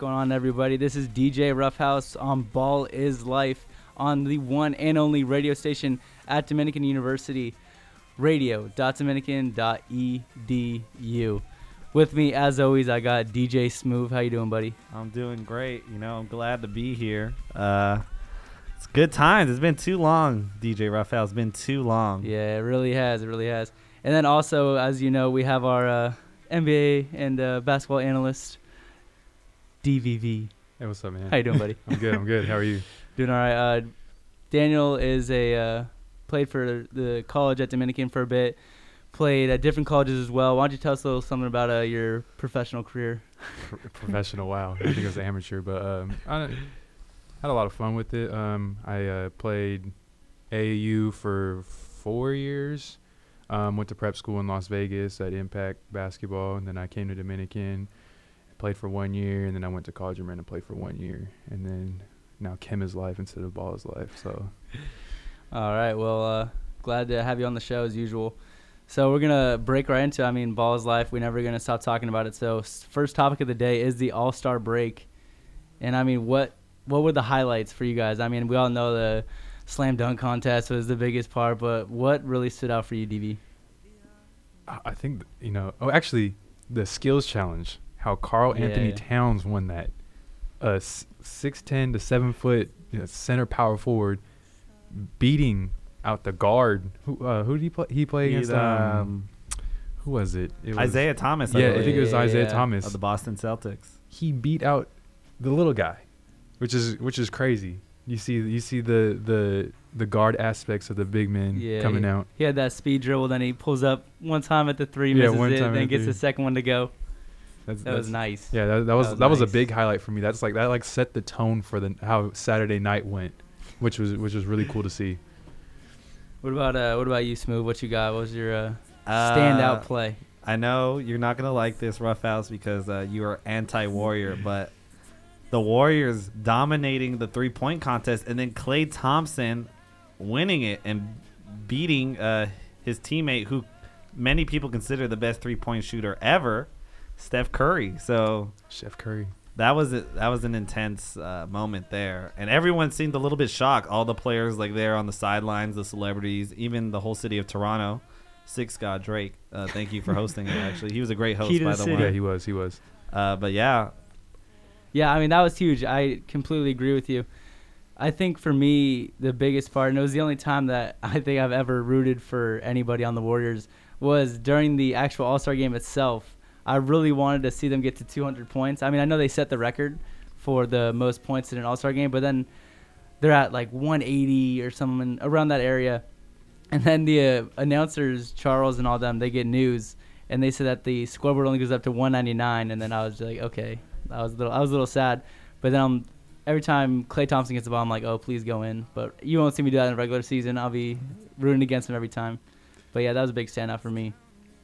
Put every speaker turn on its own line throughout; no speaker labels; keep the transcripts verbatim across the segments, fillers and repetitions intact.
going on, everybody? This is D J Roughhouse on Ball is Life on the one and only radio station at Dominican University, radio dot dominican dot e d u. With me, as always, I got D J Smooth. How you doing, buddy?
I'm doing great. You know, I'm glad to be here. Uh, it's good times. It's been too long, D J Roughhouse. It's been too long.
Yeah, it really has. It really has. And then also, as you know, we have our uh, N B A and uh, basketball analyst, D V V.
Hey, what's up, man?
How you doing, buddy?
I'm good. I'm good. How are you?
Doing all right. Uh, Daniel is a uh, played for the college at Dominican for a bit. Played at different colleges as well. Why don't you tell us a little something about uh, your professional career?
Pro- professional, wow. I think it was amateur, but um, I had a lot of fun with it. Um, I uh, played A A U for four years. Um, went to prep school in Las Vegas at Impact Basketball, and then I came to Dominican, played for one year, and then I went to College of Marin and played for one year, and then now Chem is life instead of Ball is life. So,
all right. Well, uh, glad to have you on the show as usual. So we're gonna break right into. I mean, Ball is life. We're never gonna stop talking about it. So first topic of the day is the All-Star break, and I mean, what what were the highlights for you guys? I mean, we all know the slam dunk contest was the biggest part, but what really stood out for you, D V?
I think, you know, oh, actually, the skills challenge, how Carl
Yeah,
Anthony
yeah.
Towns won that. A six ten to seven foot you know, center power forward beating out the guard. Who uh, who did he play? He played
He's,
against, um,
um,
who was it? It was
Isaiah Thomas. I
Yeah, I
believe,
think it was
Yeah,
Isaiah
yeah.
Thomas.
of the Boston Celtics.
He beat out the little guy, which is which is crazy. You see, you see the the the guard aspects of the big men
Yeah,
coming
he,
out.
He had that speed dribble, then he pulls up one time at the three,
Yeah,
misses
one
it,
time
then
at
gets
three.
the second one to go.
That's,
That was
that's-
nice.
Yeah, that, that was
was
that was a
nice.
big highlight for me. That's like that like set the tone for the how Saturday night went, which was which was really cool to see.
What about uh? What about you, Smooth? What you got? What was your uh,
Uh,
standout play?
I know you're not going to like this, Roughhouse, because uh, you are anti-Warrior, but the Warriors dominating the three-point contest and then Klay Thompson winning it and beating uh, his teammate, who many people consider the best three-point shooter ever, Steph Curry. So
Chef Curry.
that was it. That was an intense uh, moment there, and everyone seemed a little bit shocked. All the players, like there on the sidelines, the celebrities, even the whole city of Toronto. Six God Drake, uh, thank you for hosting it. Actually, he was a great host,
Key to
by
the
the
city.
way.
Yeah, he was. He was.
Uh, but yeah,
Yeah, I mean, that was huge. I completely agree with you. I think for me, the biggest part, and it was the only time that I think I've ever rooted for anybody on the Warriors, was during the actual All-Star game itself. I really wanted to see them get to two hundred points. I mean, I know they set the record for the most points in an All-Star game, but then they're at like one eighty or something around that area. And then the uh, announcers, Charles and all them, they get news, and they said that the scoreboard only goes up to one ninety-nine. And then I was like, okay, I was a little, I was a little sad. But then um, every time Klay Thompson gets the ball, I'm like, oh, please go in. But you won't see me do that in the regular season. I'll be rooting against him every time. But yeah, that was a big standout for me.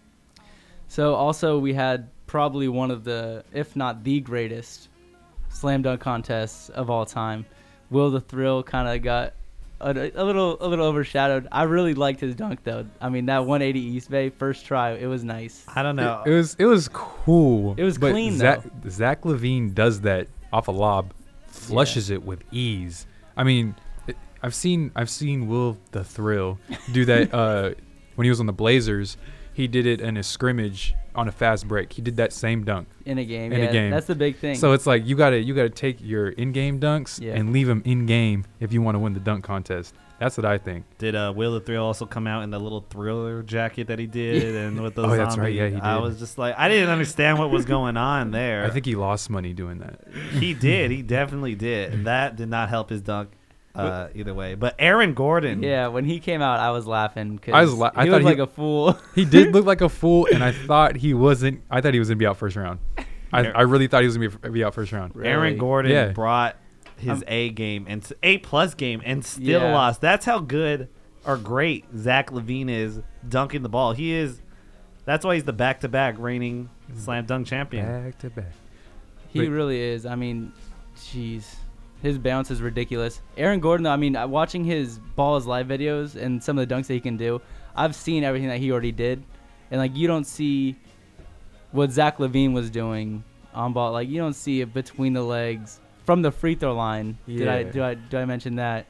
So also we had probably one of the, if not the greatest, slam dunk contests of all time. Will the Thrill kind of got a, a little a little overshadowed. I really liked his dunk though. I mean, that one eighty East Bay first try, it was nice.
I don't know.
It, it was it was cool.
It was
but
clean,
Zach, Zach Levine does that off a lob, flushes it with ease. I mean, it, I've seen I've seen Will the Thrill do that uh, when he was on the Blazers. He did it in a scrimmage on a fast break. He did that same dunk.
In a game,
In a
yeah,
game.
that's the big thing.
So it's like you gotta you gotta take your in-game dunks
Yeah.
and leave them in-game if you want to win the dunk contest. That's what I think.
Did uh, Will the Thrill also come out in the little Thriller jacket that he did, and with those
Oh, that's
zombie-
right, yeah, he
I
did.
was just like, I didn't understand what was going on there.
I think he lost money doing that.
he did. He definitely did. And that did not help his dunk uh, either way. But Aaron Gordon.
yeah, when he came out, I was laughing because
I was la- I
he
thought
looked
he-
like a fool.
He did look like a fool, and I thought he wasn't. I thought he was gonna be out first round. I, I really thought he was gonna be, be out first round.
Really?
Aaron Gordon
Yeah.
brought his
Um,
A game and s- A plus game and still
Yeah.
lost. That's how good or great Zach Levine is dunking the ball. He is. That's why he's the back-to-back reigning slam dunk champion.
Back to back.
He
Wait.
really is. I mean, jeez. His bounce is ridiculous. Aaron Gordon, though, I mean, uh, watching his Balls live videos and some of the dunks that he can do, I've seen everything that he already did. And, like, you don't see what Zach Levine was doing on ball. Like, you don't see it between the legs from the free throw line. Did I
Yeah.
do I do I mention that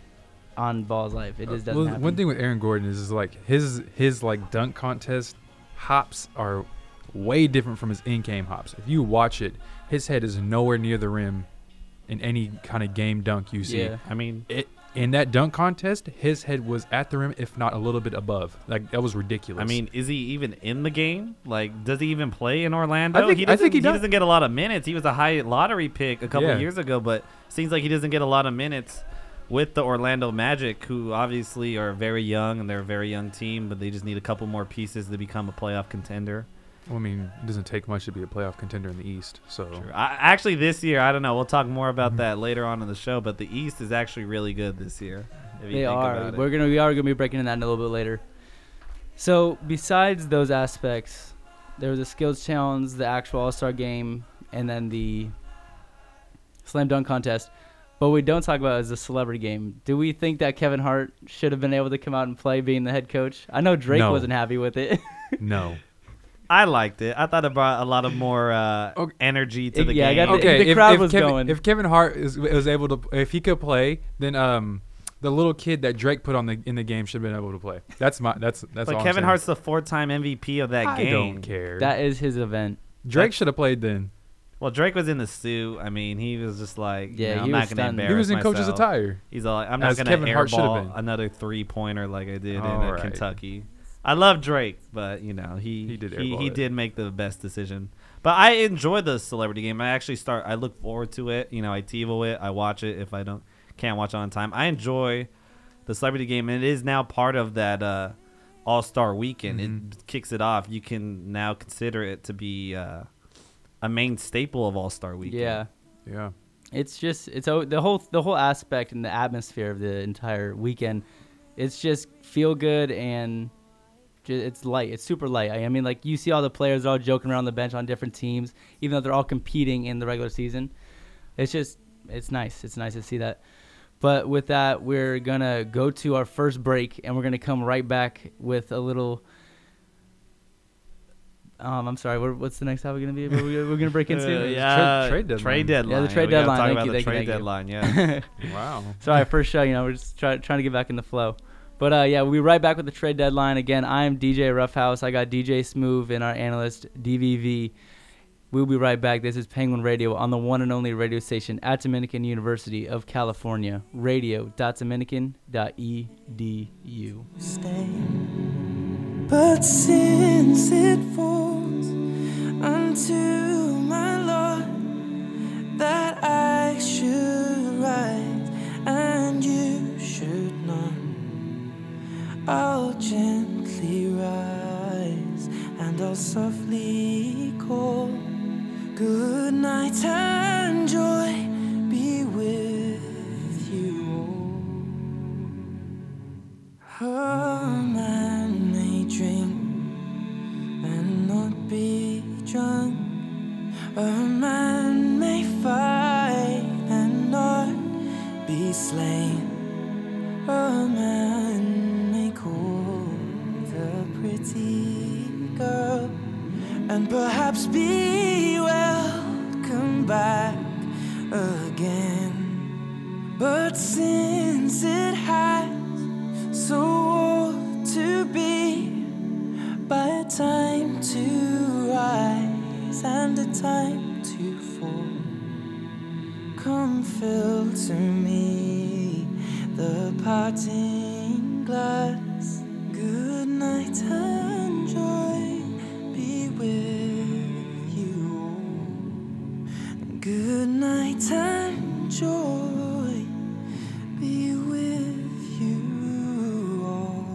on Ball's life? It just doesn't
Well,
happen.
one thing with Aaron Gordon is, is like his his like dunk contest hops are way different from his in-game hops. If you watch it, his head is nowhere near the rim in any kind of game dunk you see.
Yeah.
I mean,
It in that dunk contest, his head was at the rim, if not a little bit above. Like, that was ridiculous.
I mean, is he even in the game? Like, does he even play in Orlando?
I think-
he
I
doesn't,
think he does.
doesn't get a lot of minutes. He was a high lottery pick a couple
Yeah.
of years ago, but seems like he doesn't get a lot of minutes with the Orlando Magic, who obviously are very young and they're a very young team, but they just need a couple more pieces to become a playoff contender.
Well, I mean, it doesn't take much to be a playoff contender in the East. So
I, actually, this year, I don't know. We'll talk more about
Mhm.
that later on in the show, but the East is actually really good this year. If you
They
think
are.
about it.
We're gonna we are gonna be breaking into that in a little bit later. So besides those aspects, there was a skills challenge, the actual All Star game, and then the slam dunk contest. But what we don't talk about is the celebrity game. Do we think that Kevin Hart should have been able to come out and play, being the head coach? I know Drake
No.
wasn't happy with it.
no.
I liked it. I thought it brought a lot of more uh,
Okay.
energy to
It-
the
yeah, I
game.
got the-
Okay,
the
if,
crowd
if
was
Kevin,
going.
if Kevin Hart is, was able to, if he could play, then um, the little kid that Drake put on the in the game should have been able to play. That's my that's that's
But
all I'm
Kevin
saying.
Hart's the four-time M V P of that
I
game.
don't care.
That is his event.
Drake
That-
should have played then.
Well, Drake was in the suit. I mean, he was just like,
Yeah,
you know, I'm
he
not
was
going to
stunned.
embarrass
He was in
myself.
coach's attire.
He's all like, I'm not
As
going
Kevin
to
Hart should have
airball
been.
another three-pointer like I did in
All
uh,
right.
Kentucky. I love Drake, but, you know, he
He did
he,
airball
he
it.
did make the best decision. But I enjoy the celebrity game. I actually start. I look forward to it. You know, I TiVo it. I watch it if I don't can't watch it on time. I enjoy the celebrity game, and it is now part of that uh, All Star Weekend.
Mhm.
It kicks it off. You can now consider it to be uh, a main staple of All Star Weekend.
Yeah.
Yeah.
It's just it's o- the whole the whole aspect and the atmosphere of the entire weekend. It's just feel good and ju- it's light. It's super light. I, I mean, like you see all the players are all joking around the bench on different teams, even though they're all competing in the regular season. It's just it's nice. It's nice to see that. But with that, we're gonna go to our first break, and we're gonna come right back with a little. Um, I'm sorry. What, what's the next topic gonna be? What we're, we're gonna break into.
Uh, yeah,
Trade- trade deadline.
Trade deadline.
Yeah, the trade
we gotta
deadline.
Talk
Thank
about
you,
the
thank you,
trade
thank you.
deadline. Yeah.
Wow.
Sorry, first show, you know, we're just try, trying to get back in the flow. But, uh, yeah, we'll be right back with the trade deadline. Again, I'm D J Roughhouse. I got D J Smooth and our analyst, D V V. We'll be right back. This is Penguin Radio on the one and only radio station at Dominican University of California, radio dot dominican dot e d u.
Stay. But since it falls unto my Lord that I should rise and you should not, I'll gently rise and I'll softly call. Good night and joy be with you all. A man may drink and not be drunk. A man may fight and not be slain. A man may court a pretty girl and perhaps be welcome back again. But since it has so ought to be, by a time to rise and a time to fall, come fill to me the parting glass. Good night and joy be with you all. Good night and joy be with you all.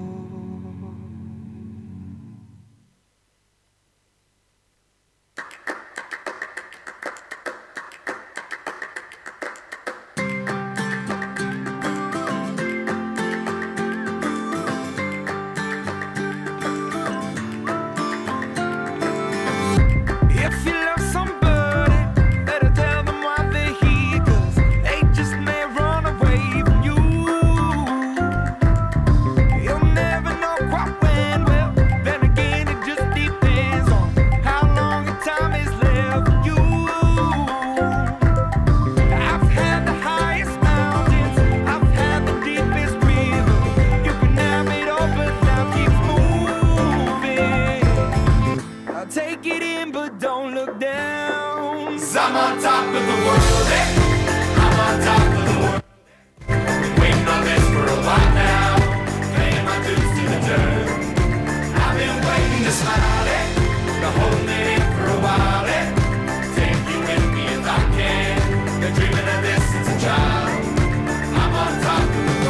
on top of the world, eh? I'm on top of the world. Been waiting on this for a while now, paying my dues to the dirt. I've been waiting to smile, eh? To hold it in for a while, eh? Take you with me if I can. Been dreaming of this since a child. I'm on top of the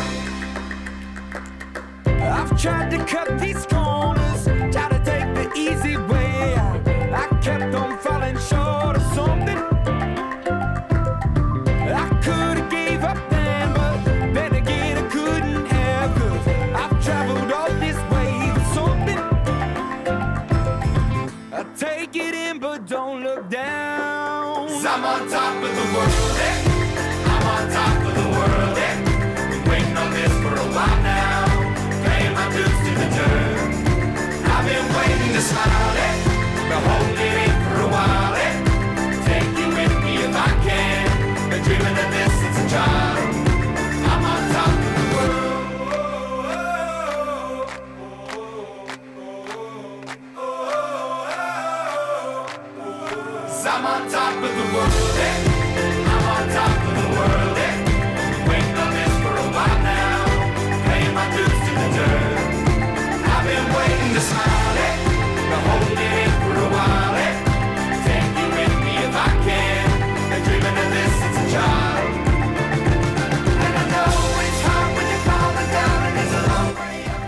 world. I've tried to cut these corners, try to take the easy way out. I kept on falling short of something. I could have gave up then, but then again I couldn't have, 'cause I've traveled all this way for something. I take it in but don't look down. 'Cause I'm on top of the world, eh? I'm on top of the world, eh? Been waiting on this for a while now, paying my dues to the dirt. I've been waiting to smile, eh? To hold it in for a while, eh? Take you with me if I can. Been dreaming of this since a child. I'm on top of the world. 'Cause I'm on top of the world, eh? I'm on top of the world, eh? Been waiting on this for a while now, paying my dues to the dirt. I've been waiting to smile, eh? To hold it in for a while, eh? Take you with me if I can. Been dreaming of this since a child. And I know it's hard when you're falling down and it's a long way up.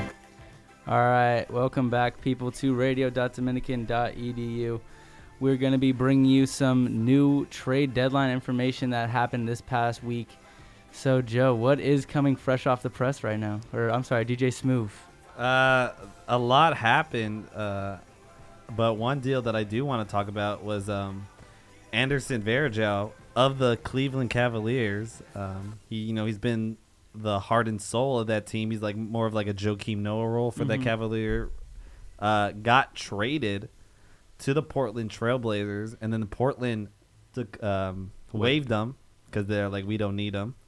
All right, welcome back, people, to radio dot dominican dot e d u. We're going to be bringing you some new trade deadline information that happened this past week. So, Joe, what is coming fresh off the press right now? Or, I'm sorry, D J Smooth.
Uh, a lot happened, uh, but one deal that I do want to talk about was um, Anderson Varejao of the Cleveland Cavaliers. Um, he, you know, he's been the heart and soul of that team. He's like more of like a Joakim Noah role for that
Mhm.
Cavalier. Uh, got traded to the Portland Trailblazers, and then the Portland took, um, waived them because they're like, we don't need them,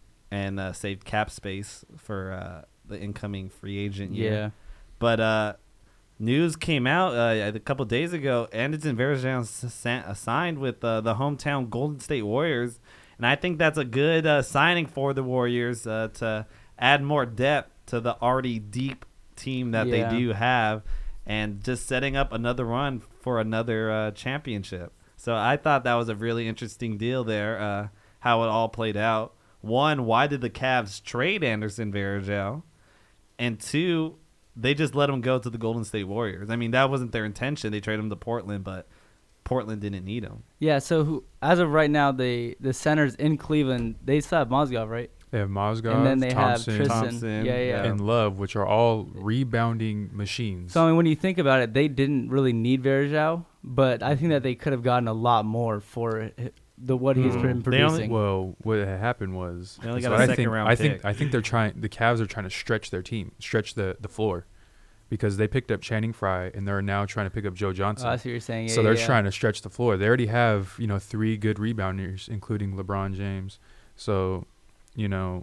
and uh, saved cap space for uh, the incoming free agent year.
Yeah.
But uh, news came out uh, a couple days ago. Anderson Varejao s- signed with uh, the hometown Golden State Warriors, and I think that's a good uh, signing for the Warriors uh, to add more depth to the already deep team that
Yeah.
they do have, and just setting up another run for another uh, championship. So I thought that was a really interesting deal there, uh, how it all played out. One, why did the Cavs trade Anderson Varejao? And two, they just let him go to the Golden State Warriors. I mean, that wasn't their intention. They traded him to Portland, but Portland didn't need him.
Yeah, so who, as of right now, the, the centers in Cleveland, they still have Mozgov, right?
They have Mozgov,
And then they
Thompson,
have Tristan.
Thompson,
yeah, yeah.
yeah.
and Love, which are all rebounding machines.
So I mean, when you think about it, they didn't really need Varejao, but I think that they could have gotten a lot more for hi- the what he's
Mm.
been
They only-
producing.
Well, what had happened was
They only
so
got a
I
second
think,
round
I think
pick.
I think they're trying. The Cavs are trying to stretch their team, stretch the, the floor, because they picked up Channing Frye and they're now trying to pick up Joe
Oh,
Johnson.
I see what you're saying. Yeah,
so they're
yeah.
trying to stretch the floor. They already have you know three good rebounders, including LeBron James. So, you know,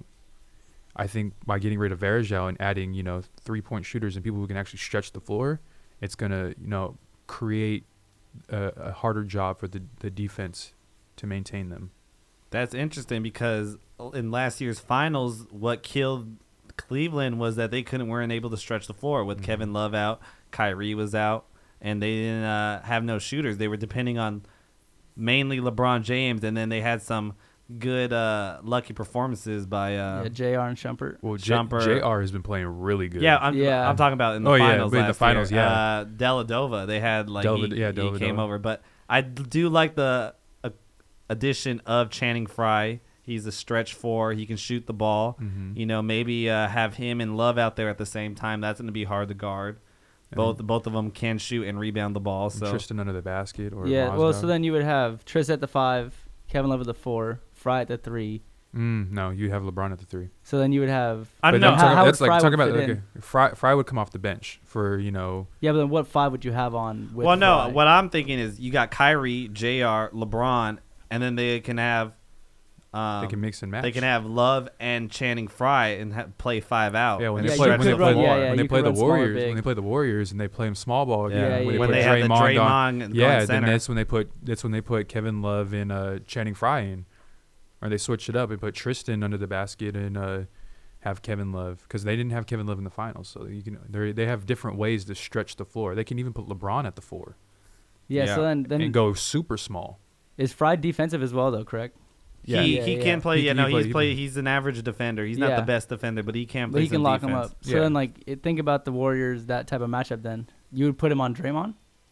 I think by getting rid of Varejao and adding you know three point shooters and people who can actually stretch the floor, it's gonna you know create a, a harder job for the the defense to maintain them.
That's interesting because in last year's finals, what killed Cleveland was that they couldn't weren't able to stretch the floor with
Mhm.
Kevin Love out, Kyrie was out, and they didn't uh, have no shooters. They were depending on mainly LeBron James, and then they had some good uh, lucky performances by uh,
yeah, J R and Shumpert.
Well, J-
Jumper.
J R has been playing really good.
yeah, I'm,
Yeah.
I'm talking about in the
Oh, yeah,
finals.
but in the
last
finals,
year.
yeah.
Uh, Dellavedova, they had like
Dellavedova-
he,
yeah,
he came
Dellavedova.
over, but I d- do like the uh, addition of Channing Frye. He's a stretch four. He can shoot the ball.
Mhm.
You know, maybe uh, have him and Love out there at the same time. That's going to be hard to guard.
And
Both both of them can shoot and rebound the ball. So
Tristan under the basket or
Yeah, well, so
Mozgov.
then you would have Tris at the five, Kevin Love at the four, Fry at the three.
Mm, no, you have LeBron at the three.
So then you would have.
I
But
don't know.
I'm
How-
talking,
how
that's
would
like
Fry
talking
would
about
fit
okay, Fry, Fry would come off the bench for you know
Yeah, but then what five would you have on? With
well, no.
Fry?
What I'm thinking is you got Kyrie, J R, LeBron, and then they can have Um,
they can mix and match.
They can have Love and Channing Frye and ha- play five out.
Yeah, when
and
they
Yeah,
play
you
when
could
they play,
run- yeah, yeah,
when they
you
play
could
the
run smaller
Warriors
big.
when they play the Warriors and they play them small ball again.
Yeah,
when
yeah,
they
when
put
they have the
Draymond,
Draymond
on,
going
yeah, then
center.
that's when they put that's when they put Kevin Love and uh, Channing Frye in, or they switched it up and put Tristan under the basket and uh, have Kevin Love because they didn't have Kevin Love in the finals. So you can they they have different ways to stretch the floor. They can even put LeBron at the four
Yeah,
Yeah.
so then then
and go super small.
is Fry defensive as well though, correct?
Yeah.
he
Yeah,
he
yeah.
can play.
He
Yeah,
can-
no,
he play-
he's
he
play.
can-
He's an average defender. He's not
Yeah.
the best defender, but he can
But
play
he can
some
lock
defense.
him up. So
Yeah.
then like it, think about the Warriors that type of matchup then. You would put him on Draymond?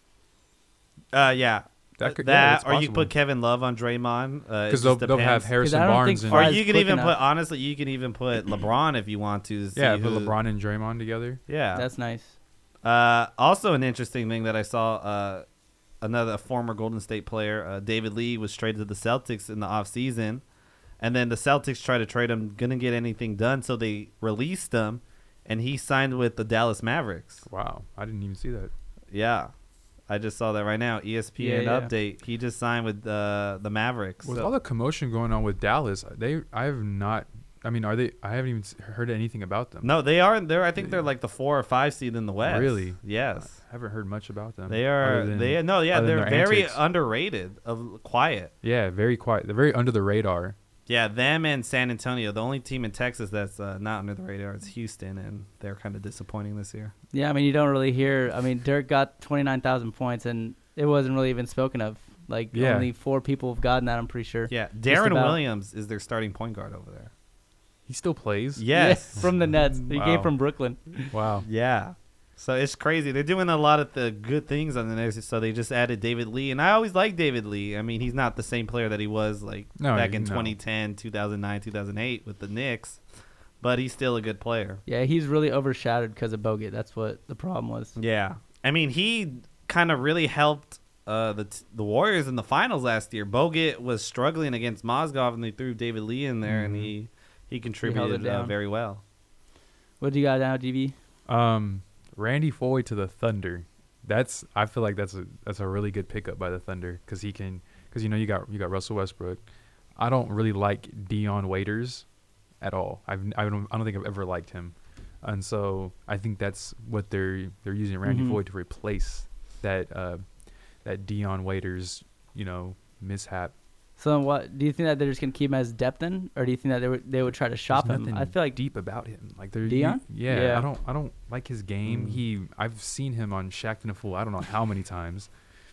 Uh, yeah,
That could-
that
yeah, it's
or you
possible.
put Kevin Love on Draymond. Uh,
Because
it
they'll,
just
they'll have
depends.
Harrison
I don't
Barnes
think
and
Or
Fry's
you can
quick
even
enough.
put honestly, you can even put LeBron if you want to. See
yeah, put
who-
LeBron and Draymond together.
Yeah,
That's nice.
Uh, also, an interesting thing that I saw, uh, another former Golden State player, uh, David Lee, was traded to the Celtics in the offseason. And then the Celtics tried to trade him, couldn't get anything done, so they released him, and he signed with the Dallas Mavericks.
Wow, I didn't even see that.
Yeah, I just saw that right now. E S P N
Yeah, yeah.
update. He just signed with uh, the Mavericks.
With
So-
all the commotion going on with Dallas, they I have not. I mean, are they? I haven't even s- heard anything about them.
no, they are. They're. I think they're like the four or five seed in the West.
Really?
Yes.
I haven't heard much about them.
They are.
other than-
They no. Yeah,
other than
they're
their
very
antics.
underrated. Of quiet.
Yeah, very quiet. They're very under the radar.
Yeah, them and San Antonio. The only team in Texas that's uh, not under the radar is Houston, and they're kind of disappointing this year.
Yeah, I mean you don't really hear I mean Dirk got twenty-nine thousand points and it wasn't really even spoken of. Like
Yeah.
only four people have gotten that, I'm pretty sure.
Yeah, Darren
about.
Williams is their starting point guard over there.
He still plays.
Yes.
Yeah, from the Nets. He
Wow.
came from Brooklyn.
Wow.
Yeah. So it's crazy. They're doing a lot of the good things on the next. So they just added David Lee, and I always liked David Lee. I mean, he's not the same player that he was like
No,
back in
no.
twenty ten, two thousand nine, two thousand eight with the Knicks, but he's still a good player.
Yeah, he's really overshadowed because of Bogut. That's what the problem was.
Yeah, I mean, he kind of really helped uh, the t- the Warriors in the finals last year. Bogut was struggling against Mozgov, and they threw David Lee in there, and
Mhm.
he he
it
contributed uh,
down.
very well.
What do you got now, D V?
Um, Randy Foye to the Thunder. That's I feel like that's a that's a really good pickup by the Thunder because he can because you know you got you got Russell Westbrook. I don't really like Dion Waiters at all. I've I don't I don't think I've ever liked him, and so I think that's what they're they're using Randy
Mhm.
Foye to replace that uh, that Dion Waiters you know mishap.
So then what do you think that they're just gonna keep him as depth in, or do you think that they would they would try to shop
There's
him?
nothing
I feel like
deep about him. Like they're
Dion?
yeah,
Yeah.
I don't I don't like his game.
Mm.
He I've seen him on Shaqtin' a Fool. I don't know how many times.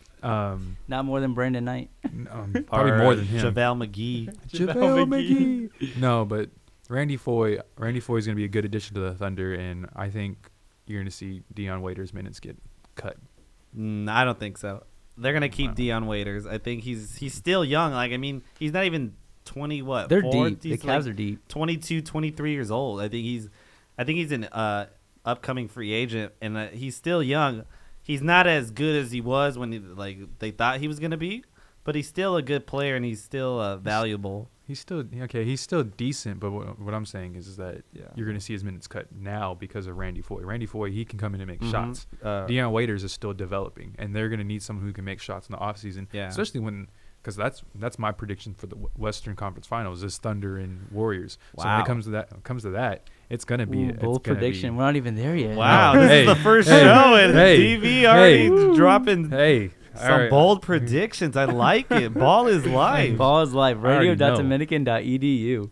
Um,
not more than Brandon Knight.
n- um probably
Or
more than him.
JaVale McGee.
JaVale McGee. No, but Randy Foye Randy Foye is going to be a good addition to the Thunder, and I think you're going to see Dion Waiters' minutes get cut.
Mm, I don't think so. They're gonna keep
Wow.
Dion Waiters. I think he's he's still young. Like I mean, he's not even twenty. What?
They're
four?
deep. The
He's
Cavs
like
are deep.
twenty-two, twenty-three years old. I think he's, I think he's an uh, upcoming free agent, and uh, he's still young. He's not as good as he was when he, like they thought he was gonna be, but he's still a good player and he's still uh, valuable.
He's still okay. He's still decent, but what, what I'm saying is, is that
Yeah.
you're going to see his minutes cut now because of Randy Foye. Randy Foye, he can come in and make
Mhm.
shots.
Uh,
Dion Waiters is still developing, and they're going to need someone who can make shots in the offseason.
Yeah.
Especially when, because that's that's my prediction for the W- Western Conference Finals is Thunder and Warriors. So when
Wow.
it comes to that, comes to that, it's going to be
Ooh,
it's
bold
gonna
prediction.
Be,
We're not even there yet.
Wow,
No.
this
Hey,
is the first
hey,
show, and
hey,
D V already
hey.
dropping
hey,
some
all right.
bold predictions. I like it. Ball is life.
Ball is live.
I already
radio dot
know.
dominican dot e d u.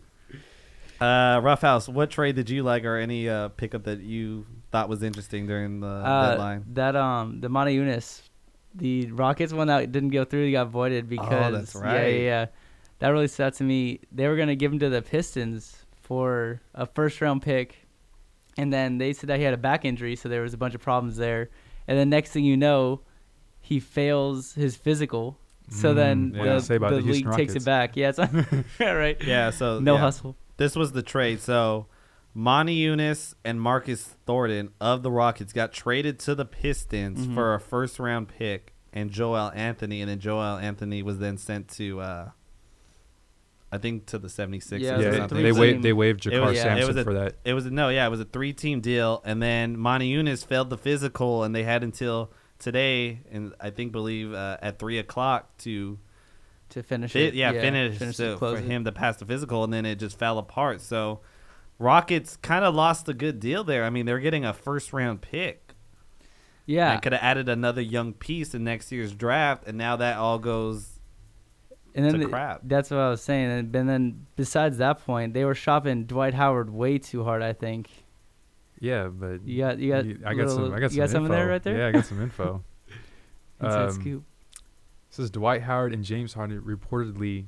Uh, Roughhouse, what trade did you like, or any uh, pickup that you thought was interesting during the
Uh,
deadline?
that um the Monte Eunice, the Rockets one that didn't go through, he got voided because
that's
yeah,
right.
yeah, yeah. That really stood out to me. They were gonna give him to the Pistons for a first round pick, and then they said that he had a back injury, so there was a bunch of problems there. And then next thing you know, he fails his physical. So
Mm,
then
what did I
the,
say about
the
the Houston
league takes
Rockets?
it back. Yeah, it's, yeah, right.
Yeah, so
No
yeah.
hustle.
This was the trade. So Monty Eunice and Marcus Thornton of the Rockets got traded to the Pistons
Mhm.
for a first round pick and Joel Anthony, and then Joel Anthony was then sent to uh, I think to the seventy-sixers
Yeah,
or
it was a
Yeah,
something.
they
three-team-
waived they waived
It
Jakar
was-
yeah, it
Sampson
was a-
for that.
It was no, yeah, it was a three team deal, and then Monty Eunice failed the physical, and they had until today, and I think believe uh, at three o'clock to
to finish
Fi-
it.
yeah, finish,
finish
so
it, close
for
it.
him to pass the physical, and then it just fell apart. So Rockets kind of lost a good deal there. I mean, they're getting a first round pick.
Yeah,
And could have added another young piece in next year's draft, and now that all goes
and then
to
the-
crap.
that's what I was saying. And, and then besides that point, they were shopping Dwight Howard way too hard. I think.
Yeah, but
You got you got.
I got
little-
some. I got
you
some
got
info.
something there right there.
Yeah, I got some info.
Inside
um,
scoop.
It says Dwight Howard and James Harden reportedly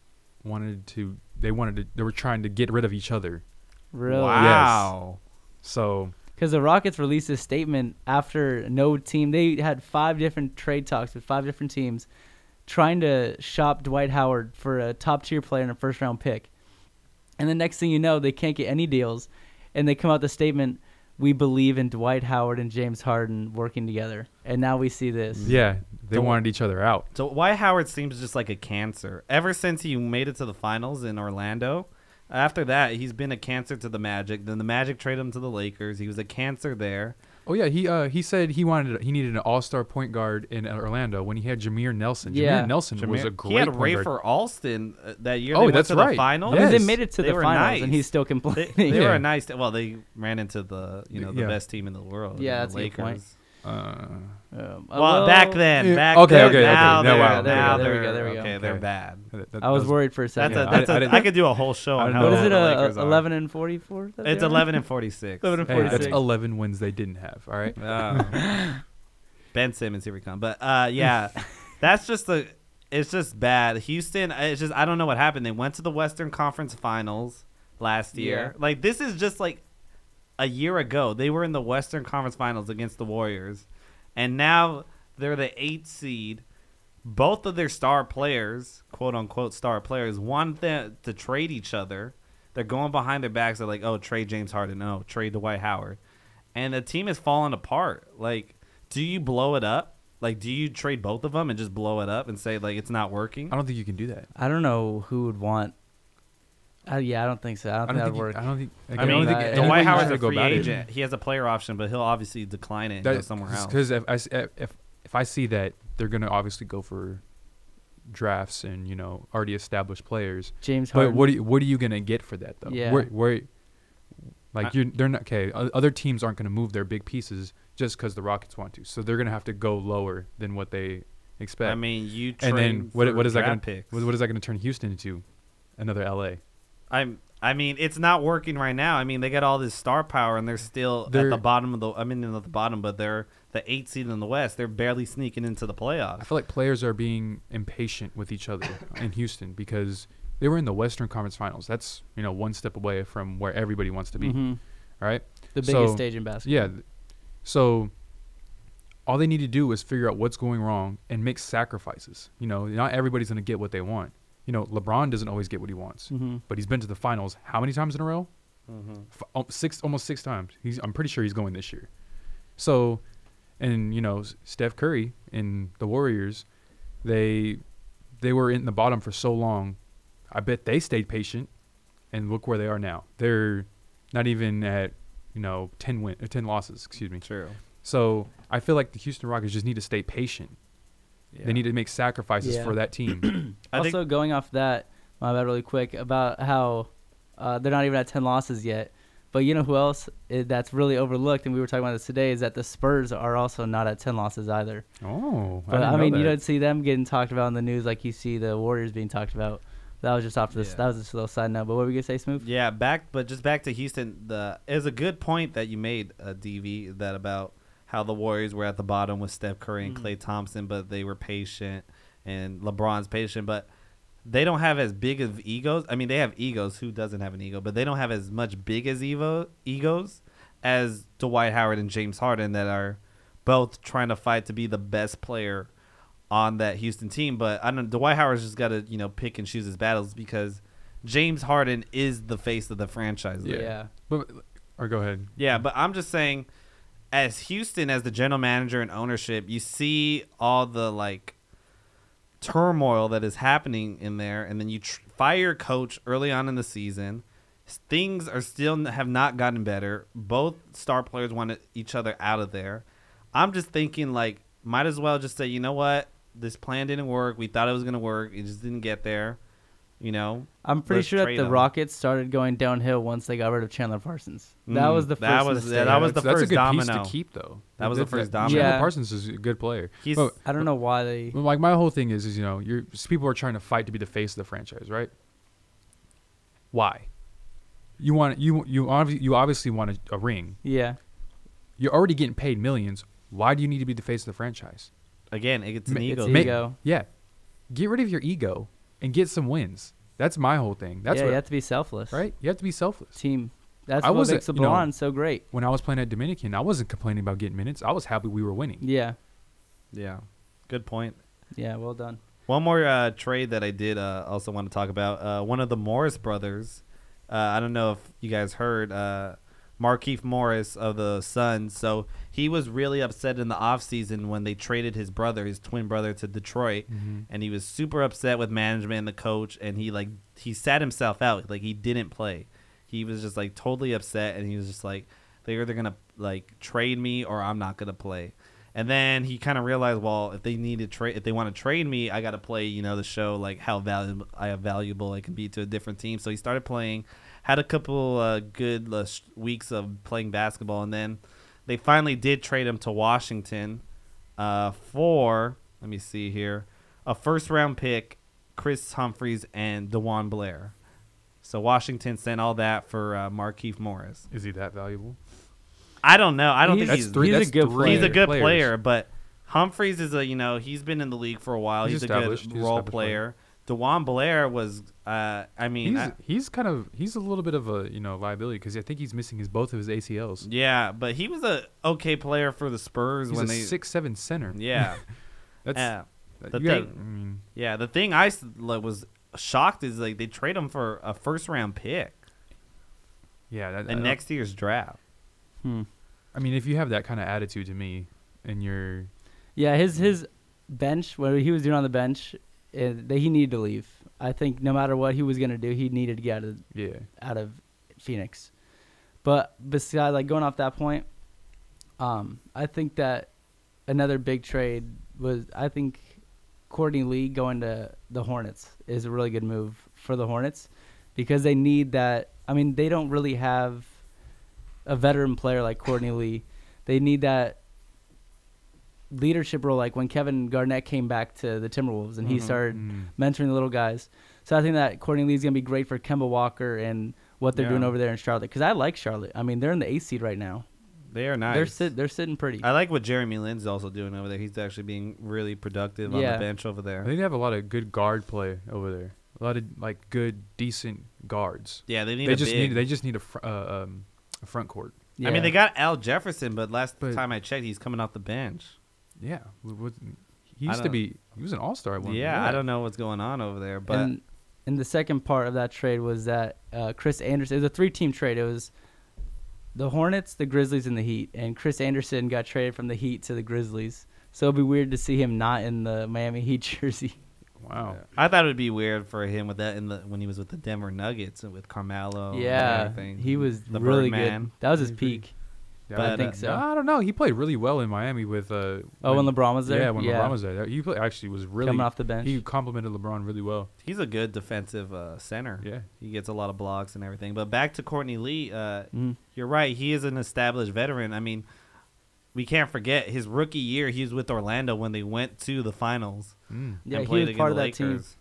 wanted to. They wanted to. They were trying to get rid of each other.
Really?
Wow.
So
Because the Rockets released a statement after no team. They had five different trade talks with five different teams trying to shop Dwight Howard for a top-tier player and a first-round pick. And the next thing you know, they can't get any deals. And they come out with the statement, we believe in Dwight Howard and James Harden working together. And now we see this.
yeah, they
So-
wanted each other out.
So Dwight Howard seems just like a cancer. Ever since he made it to the finals in Orlando, after that he's been a cancer to the Magic. Then the Magic traded him to the Lakers. He was a cancer there.
Oh yeah, he uh he said he wanted he needed an all-star point guard in Orlando when he had Jameer Nelson.
Yeah.
Jameer Nelson was a
Jameer-
great
he had
point guard.
Rafer Alston uh, that year.
Oh,
they went
that's
to
right.
the finals.
I mean, they
Yes.
made it to
They
the
were
finals,
nice.
and he's still
They,
complaining.
they
Yeah.
were a nice. Well, they ran into the you know the
Yeah.
best team in the world.
Yeah,
the
that's a good
Lakers.
point.
Uh,
Um,
Well, back then,
Yeah.
back
Okay,
then,
okay, okay.
now
No,
they're,
wow.
now
There we go,
they're-
there we go.
Okay, they're
Okay.
bad.
that- that-
I was
that
worried for a
That's
second.
a,
Yeah,
that's
I-
a,
I
I
didn't-
could do a whole show
I
on
don't
how
know.
What is
bad
it?
the
Uh,
Lakers are.
eleven and forty-four. that
It's
they are?
eleven and forty-six.
eleven and
Hey, that's
forty-six.
eleven wins they didn't have. All right.
Oh. Ben Simmons, here we come. But uh, yeah, that's just the. It's just bad. Houston. It's just I don't know what happened. They went to the Western Conference Finals last year.
Yeah.
Like this is just like a year ago. They were in the Western Conference Finals against the Warriors, and now they're the eighth seed. Both of their star players, quote unquote star players, want them to trade each other. They're going behind their backs. They're like, oh, trade James Harden. No, trade Dwight Howard. And the team is falling apart. Like, do you blow it up? Like, do you trade both of them and just blow it up and say, like, it's not working?
I don't think you can do that.
I don't know who would want. Uh, yeah, I don't think so. I don't
I
think
don't
that
think.
would
You,
work.
I don't think.
I
again,
mean,
don't think
that-
anybody
Dwight
knows
Howard's
how to
a
go
free
about it.
agent. He has a player option, but he'll obviously decline it and go
That-
somewhere else.
Because if I s- if if I see that they're gonna obviously go for drafts and you know already established players,
James
but
Harden.
what are you, what are you gonna get for that though?
Yeah.
Where, where like
I-
you're they're not okay. o- Other teams aren't gonna move their big pieces just because the Rockets want to, so they're gonna have to go lower than what they expect.
I mean, you trade
and then what
for
what is that gonna
draft picks.
what, what is that gonna turn Houston into? Another L A.
I'm. I mean, it's not working right now. I mean, they got all this star power, and they're still at
They're-
the bottom of the. I mean, not the bottom, but they're the eighth seed in the West. They're barely sneaking into the
I
playoffs.
feel like players are being impatient with each other in Houston because they were in the Western Conference Finals. That's you know one step away from where everybody wants to be.
Mhm.
All right.
The biggest
So,
stage in basketball.
Yeah. th- So all they need to do is figure out what's going wrong and make sacrifices. You know, not everybody's going to get what they want. You know, LeBron doesn't always get what he wants,
Mm-hmm.
but he's been to the finals how many times in a row?
Mm-hmm.
F- al- six, almost six times. He's. I'm pretty sure he's going this year. So, and you know, S- Steph Curry and the Warriors, they they were in the bottom for so long. I bet they stayed patient, and look where they are now. They're not even at you know ten win or ten losses. Excuse me.
True.
So I feel like the Houston Rockets just need to stay patient.
Yeah.
They need to make sacrifices
Yeah.
for that team.
I think-
Also, going off that, my bad, really quick about how uh, they're not even at ten losses yet. But you know who else i- that's really overlooked, and we were talking about this today, is that the Spurs are also not at ten losses either.
Oh,
But I,
didn't know
mean, you
that.
don't see them getting talked about in the news like you see the Warriors being talked about. That was just off this.
Yeah.
That was just a little side note. But what were we gonna say, Smooth?
Yeah, back, but just back to Houston. The it was a good point that you made, uh, D V, that about how the Warriors were at the bottom with Steph Curry and
Mhm.
Klay Thompson, but they were patient, and LeBron's patient, but they don't have as big of egos. I mean, they have egos. Who doesn't have an ego? But they don't have as much big as evo egos as Dwight Howard and James Harden, that are both trying to fight to be the best player on that Houston team. But I don't. Dwight Howard's just got to you know pick and choose his battles, because James Harden is the face of the franchise. there.
Yeah.
But, or go ahead.
Yeah, but I'm just saying, as Houston, as the general manager and ownership, you see all the like turmoil that is happening in there, and then you tr- fire your coach early on in the season. Things are still have not gotten better. Both star players want each other out of there. I'm just thinking, like, might as well just say, you know what? this plan didn't work. We thought it was gonna work. It just didn't get there. You know,
I'm pretty
Let's
sure that
trade
the
him.
Rockets started going downhill once they got rid of Chandler Parsons. That
Mm,
was the first
that was-
mistake.
yeah, that was the
that's, that's
first
a good
domino.
piece to keep, though.
That was the first domino.
Chandler
Yeah.
Parsons is a good player.
he's
Well,
I don't know why they.
Well, like my whole thing is, is you know, you're people are trying to fight to be the face of the franchise, right? Why? You want you you obviously you obviously want a, a ring.
Yeah.
You're already getting paid millions. Why do you need to be the face of the franchise?
again, it's an
Ma-
ego.
It's
Ma-
ego.
Yeah, get rid of your ego and get some wins. That's my whole thing. That's
yeah,
what,
you have to be selfless.
right. You have to be selfless.
Team. That's
I
what
wasn't-
makes
you know-
LeBron so great.
When I was playing at Dominican, I wasn't complaining about getting minutes. I was happy we were winning.
Yeah.
Yeah, good point.
Yeah. Well done.
One more uh, trade that I did uh, also want to talk about. Uh, one of the Morris brothers. Uh, I don't know if you guys heard uh, Markieff Morris of the Suns. So he was really upset in the offseason when they traded his brother, his twin brother, to Detroit,
Mm-hmm.
and he was super upset with management and the coach. And he like he sat himself out, like he didn't play. He was just like totally upset, and he was just like, they're either gonna like trade me or I'm not gonna play. And then he kind of realized, well, if they need to trade, if they want to trade me, I got to play, you know, the show like how valuable I have valuable I can be to a different team. So he started playing, had a couple uh, good uh, sh- weeks of playing basketball, and then they finally did trade him to Washington uh, for, let me see here, a first round pick, Chris Humphries and DeJuan Blair. So Washington sent all that for uh, Markieff Morris.
Is he that valuable?
I don't know. I don't
He's-
think
That's
he's
three.
he's a
that's
good
three
He's a good
players.
player, but Humphreys is a, you know, he's been in the league for a while.
He's
He's, a good
established. He's
role
established
player. DeJuan Blair was, uh, I mean,
He's
I-
he's kind of he's a little bit of a you know liability because I think he's missing his both of his A C Ls.
yeah, but he was a okay player for the Spurs
He's
when
a
they,
six seven center.
yeah,
That's
yeah,
that-
the
you gotta-
thing-
I mean,
yeah. The thing I s- like, was shocked is like they trade him for a first round pick
yeah. That,
in
I-
next year's draft.
Hmm.
I mean, if you have that kind of attitude to me, and you're
Yeah. His his bench, what he was doing on the bench, uh, that he needed to leave. I think no matter what he was gonna do, he needed to get out of
yeah,
out of Phoenix. But besides, like going off that point, um, I think that another big trade was I think Courtney Lee going to the Hornets is a really good move for the Hornets because they need that. I mean, they don't really have a veteran player like Courtney Lee. They need that leadership role, like when Kevin Garnett came back to the Timberwolves and he
Mhm.
started
Mm.
mentoring the little guys. So I think that Courtney Lee is going to be great for Kemba Walker and what they're
Yeah.
doing over there in Charlotte. Because I like Charlotte. I mean, they're in the eighth seed right now.
They are nice.
They're sit, they're sitting pretty.
I like what Jeremy Lin's also doing over there. He's actually being really productive on
Yeah.
the bench over
I
there.
think they have a lot of good guard play over there. A lot of like good, decent guards.
Yeah, they need.
They
a
just
big.
need they just need a, fr- uh, um, a front court.
Yeah.
I mean, they got Al Jefferson, but last
But-
time I checked, he's coming off the bench.
Yeah, w- w- he
I
used to
don't-
be he was an all star at one.
Yeah,
point.
I don't know what's going on over there, but
and, and the second part of that trade was that uh, Chris Anderson. It was a three-team trade. It was the Hornets, the Grizzlies, and the Heat. And Chris Anderson got traded from the Heat to the Grizzlies. So it'd be weird to see him not in the Miami Heat jersey.
Wow.
I thought it would be weird for him with that in the when he was with the Denver Nuggets and with Carmelo. and
yeah,
everything.
he was
the
really
Birdman.
good. That was his
He's pretty-
peak.
Yeah,
But,
I think
uh,
so.
No, I don't know. He played really well in Miami with. Uh,
Oh, when LeBron was there?
Yeah, when
Yeah.
LeBron was there, he play, actually was really
Coming off the bench.
He complimented LeBron really well.
He's a good defensive uh, center.
Yeah.
He gets a lot of blocks and everything. But back to Courtney Lee, uh,
Mhm.
you're right. He is an established veteran. I mean, we can't forget his rookie year. He was with Orlando when they went to the finals
Mm.
Yeah,
and
he
played
was part of
against
that
the
team.
Lakers.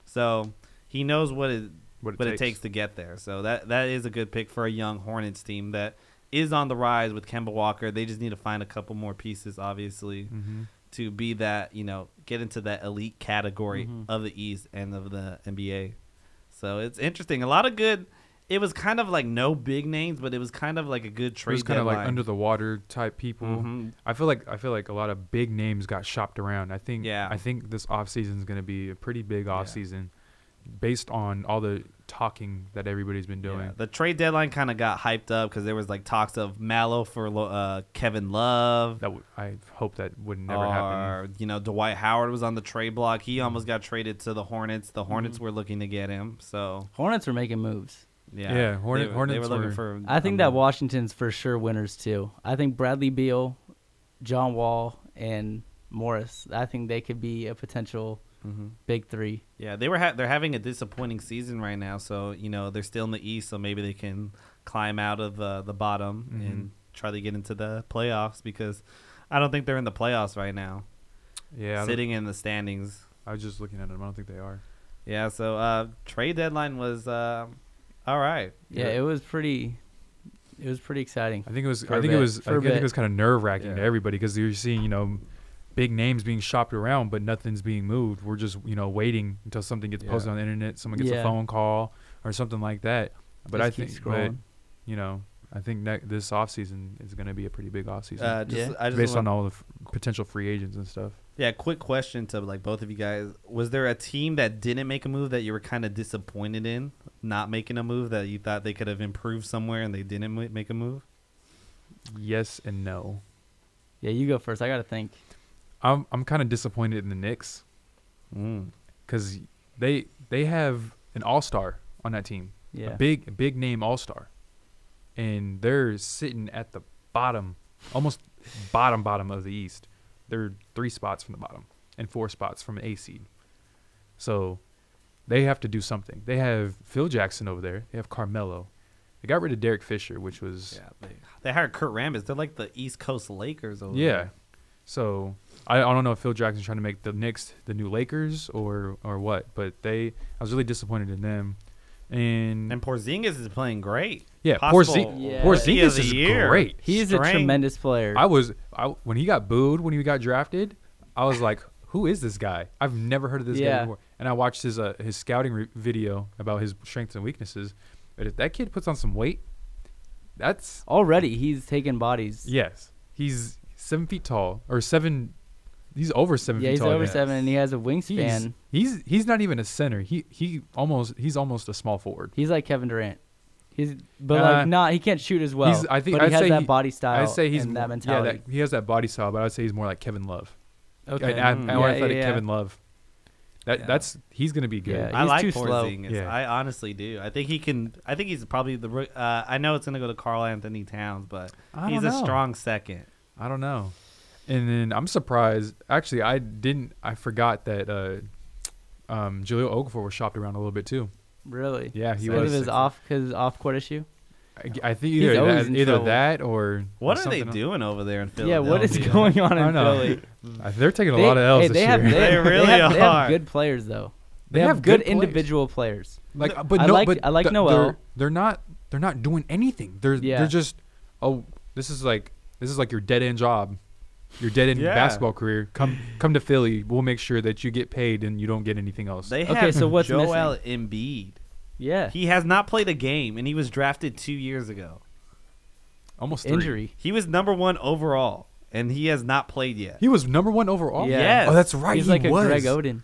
So he knows what it
What it
what
takes.
it takes to get there. So that that is a good pick for a young Hornets team that is on the rise with Kemba Walker. They just need to find a couple more pieces, obviously,
Mm-hmm.
to be that, you know, get into that elite category
Mhm.
of the East and of the N B A. So it's interesting. A lot of good. It was kind of like no big names, but it was kind of like a good
It
trade
was kind of like
deadline.
under the water type people.
Mhm.
I feel like I feel like a lot of big names got shopped around. I think
Yeah.
I think this offseason is going to be a pretty big offseason based on all the talking that everybody's been doing.
Yeah, the trade deadline kind of got hyped up because there was like talks of Mallow for Lo- uh, Kevin Love.
That w- I hope that would never
or,
happen.
you know, Dwight Howard was on the trade block. He almost got traded to the Hornets. The Hornets were looking to get him. So,
Hornets were making moves.
yeah.
Yeah, Hornet-
they, were-
Hornets
they were looking
were-
for.
I think
um,
that Washington's for sure winners too. I think Bradley Beal, John Wall, and Morris. I think they could be a potential
Mm-hmm.
big three.
Yeah, they were ha- they're having a disappointing season right now. So you know they're still in the East, so maybe they can climb out of the the bottom
Mhm.
and try to get into the playoffs because I don't think they're in the playoffs right now.
Yeah, I don't-
Sitting in the standings.
I was just looking at them. I don't think they are.
Yeah, so uh, trade deadline was uh, all right.
Yeah, it was pretty. It was pretty exciting.
I think it was.
For
I
a
think
bit.
it was. I
For a
think, I think
bit.
it was kind of nerve wracking to
Yeah.
everybody because you're seeing, you know, big names being shopped around, but nothing's being moved. We're just, you know, waiting until something gets posted
Yeah.
on the internet, someone gets
Yeah.
a phone call or something like that. But
Just
I
keep
think, but,
scrolling.
you know, I think ne- this offseason is going to be a pretty big offseason
Uh, just,
Yeah.
I just
based
want-
on all the f- potential free agents and stuff.
Yeah, quick question to like both of you guys. Was there a team that didn't make a move that you were kind of disappointed in not making a move that you thought they could have improved somewhere and they didn't ma- make a move?
Yes and no.
Yeah, you go first. I got to think.
I'm I'm kind of disappointed in the Knicks
Mm.
because they they have an all star on that team.
Yeah.
A big big name all star, and they're sitting at the bottom, almost bottom bottom of the East. They're three spots from the bottom and four spots from an A seed. So they have to do something. They have Phil Jackson over there. They have Carmelo. They got rid of Derek Fisher, which was
Yeah, they, they hired Kurt Rambis. They're like the East Coast Lakers over
yeah.
there.
So I, I don't know if Phil Jackson's trying to make the Knicks the new Lakers or or what, but they I was really disappointed in them. And,
And Porzingis is playing great.
yeah,
Possible
Porzi-
Yeah.
rookie of
Porzingis
the
is
year.
great.
He's a
Strength.
tremendous player.
I was I, when he got booed when he got drafted, I was like, who is this guy? I've never heard of this guy
Yeah.
before. And I watched his uh, his scouting re- video about his strengths and weaknesses. But if that kid puts on some weight, that's
Already, he's taking bodies.
yes, he's seven feet tall or seven. He's over seven
Yeah,
feet
he's
tall.
over
yeah.
seven, and he has a
He's,
wingspan.
he's he's not even a center. He he almost he's almost a small forward.
He's like Kevin Durant. He's, but
Uh,
like not. He can't shoot as well.
he's, I think
but he
I'd
has
say
that
he-
body style.
I'd say he's
and
more-
that mentality.
Yeah, that, he has that body style, but I'd say he's more like Kevin Love.
okay.
An ath-
Mm.
an
Yeah,
athletic
yeah, yeah.
Kevin Love. That
Yeah.
that's he's gonna be good.
Yeah.
I
He's
like
too slow.
Porzingis.
Yeah.
I honestly do. I think he can. I think he's probably the. roo- Uh, I know it's gonna go to Karl Anthony Towns, but
I
he's
don't
a
know.
strong second.
I don't know. And then I'm surprised. Actually, I didn't. I forgot that uh, um, Jahlil Okafor was shopped around a little bit too.
Really?
Yeah, he
Because
was.
of his off, his off court issue.
I, I think
He's
either
always
that,
in
either
trouble.
that or
What
or
are they
something else.
doing over there in
Yeah,
Philadelphia?
what is going on
I
in
know.
Philly?
Uh, They're taking a
They-
lot of L's
hey,
this
they
year.
have, they,
They
have,
really
they have, they have
are.
good players though.
They
They,
have
have,
good
good,
players.
individual players.
Like, but
I
no,
like-
but
I like
th-
Noel.
They're, they're not. They're not doing anything. They're
Yeah.
they're just. Oh, this is like this is like your dead end job, your dead end
Yeah.
basketball career. Come come to Philly. We'll make sure that you get paid and you don't get anything else.
They
Okay,
have
so what's
Joel Embiid.
Yeah.
He has not played a game, and he was drafted two years ago.
Almost three.
Injury.
He was number one overall, and he has not played yet.
He was number one overall.
Yeah.
Yes.
Oh, that's right.
He's
he
like
was.
a Greg Oden.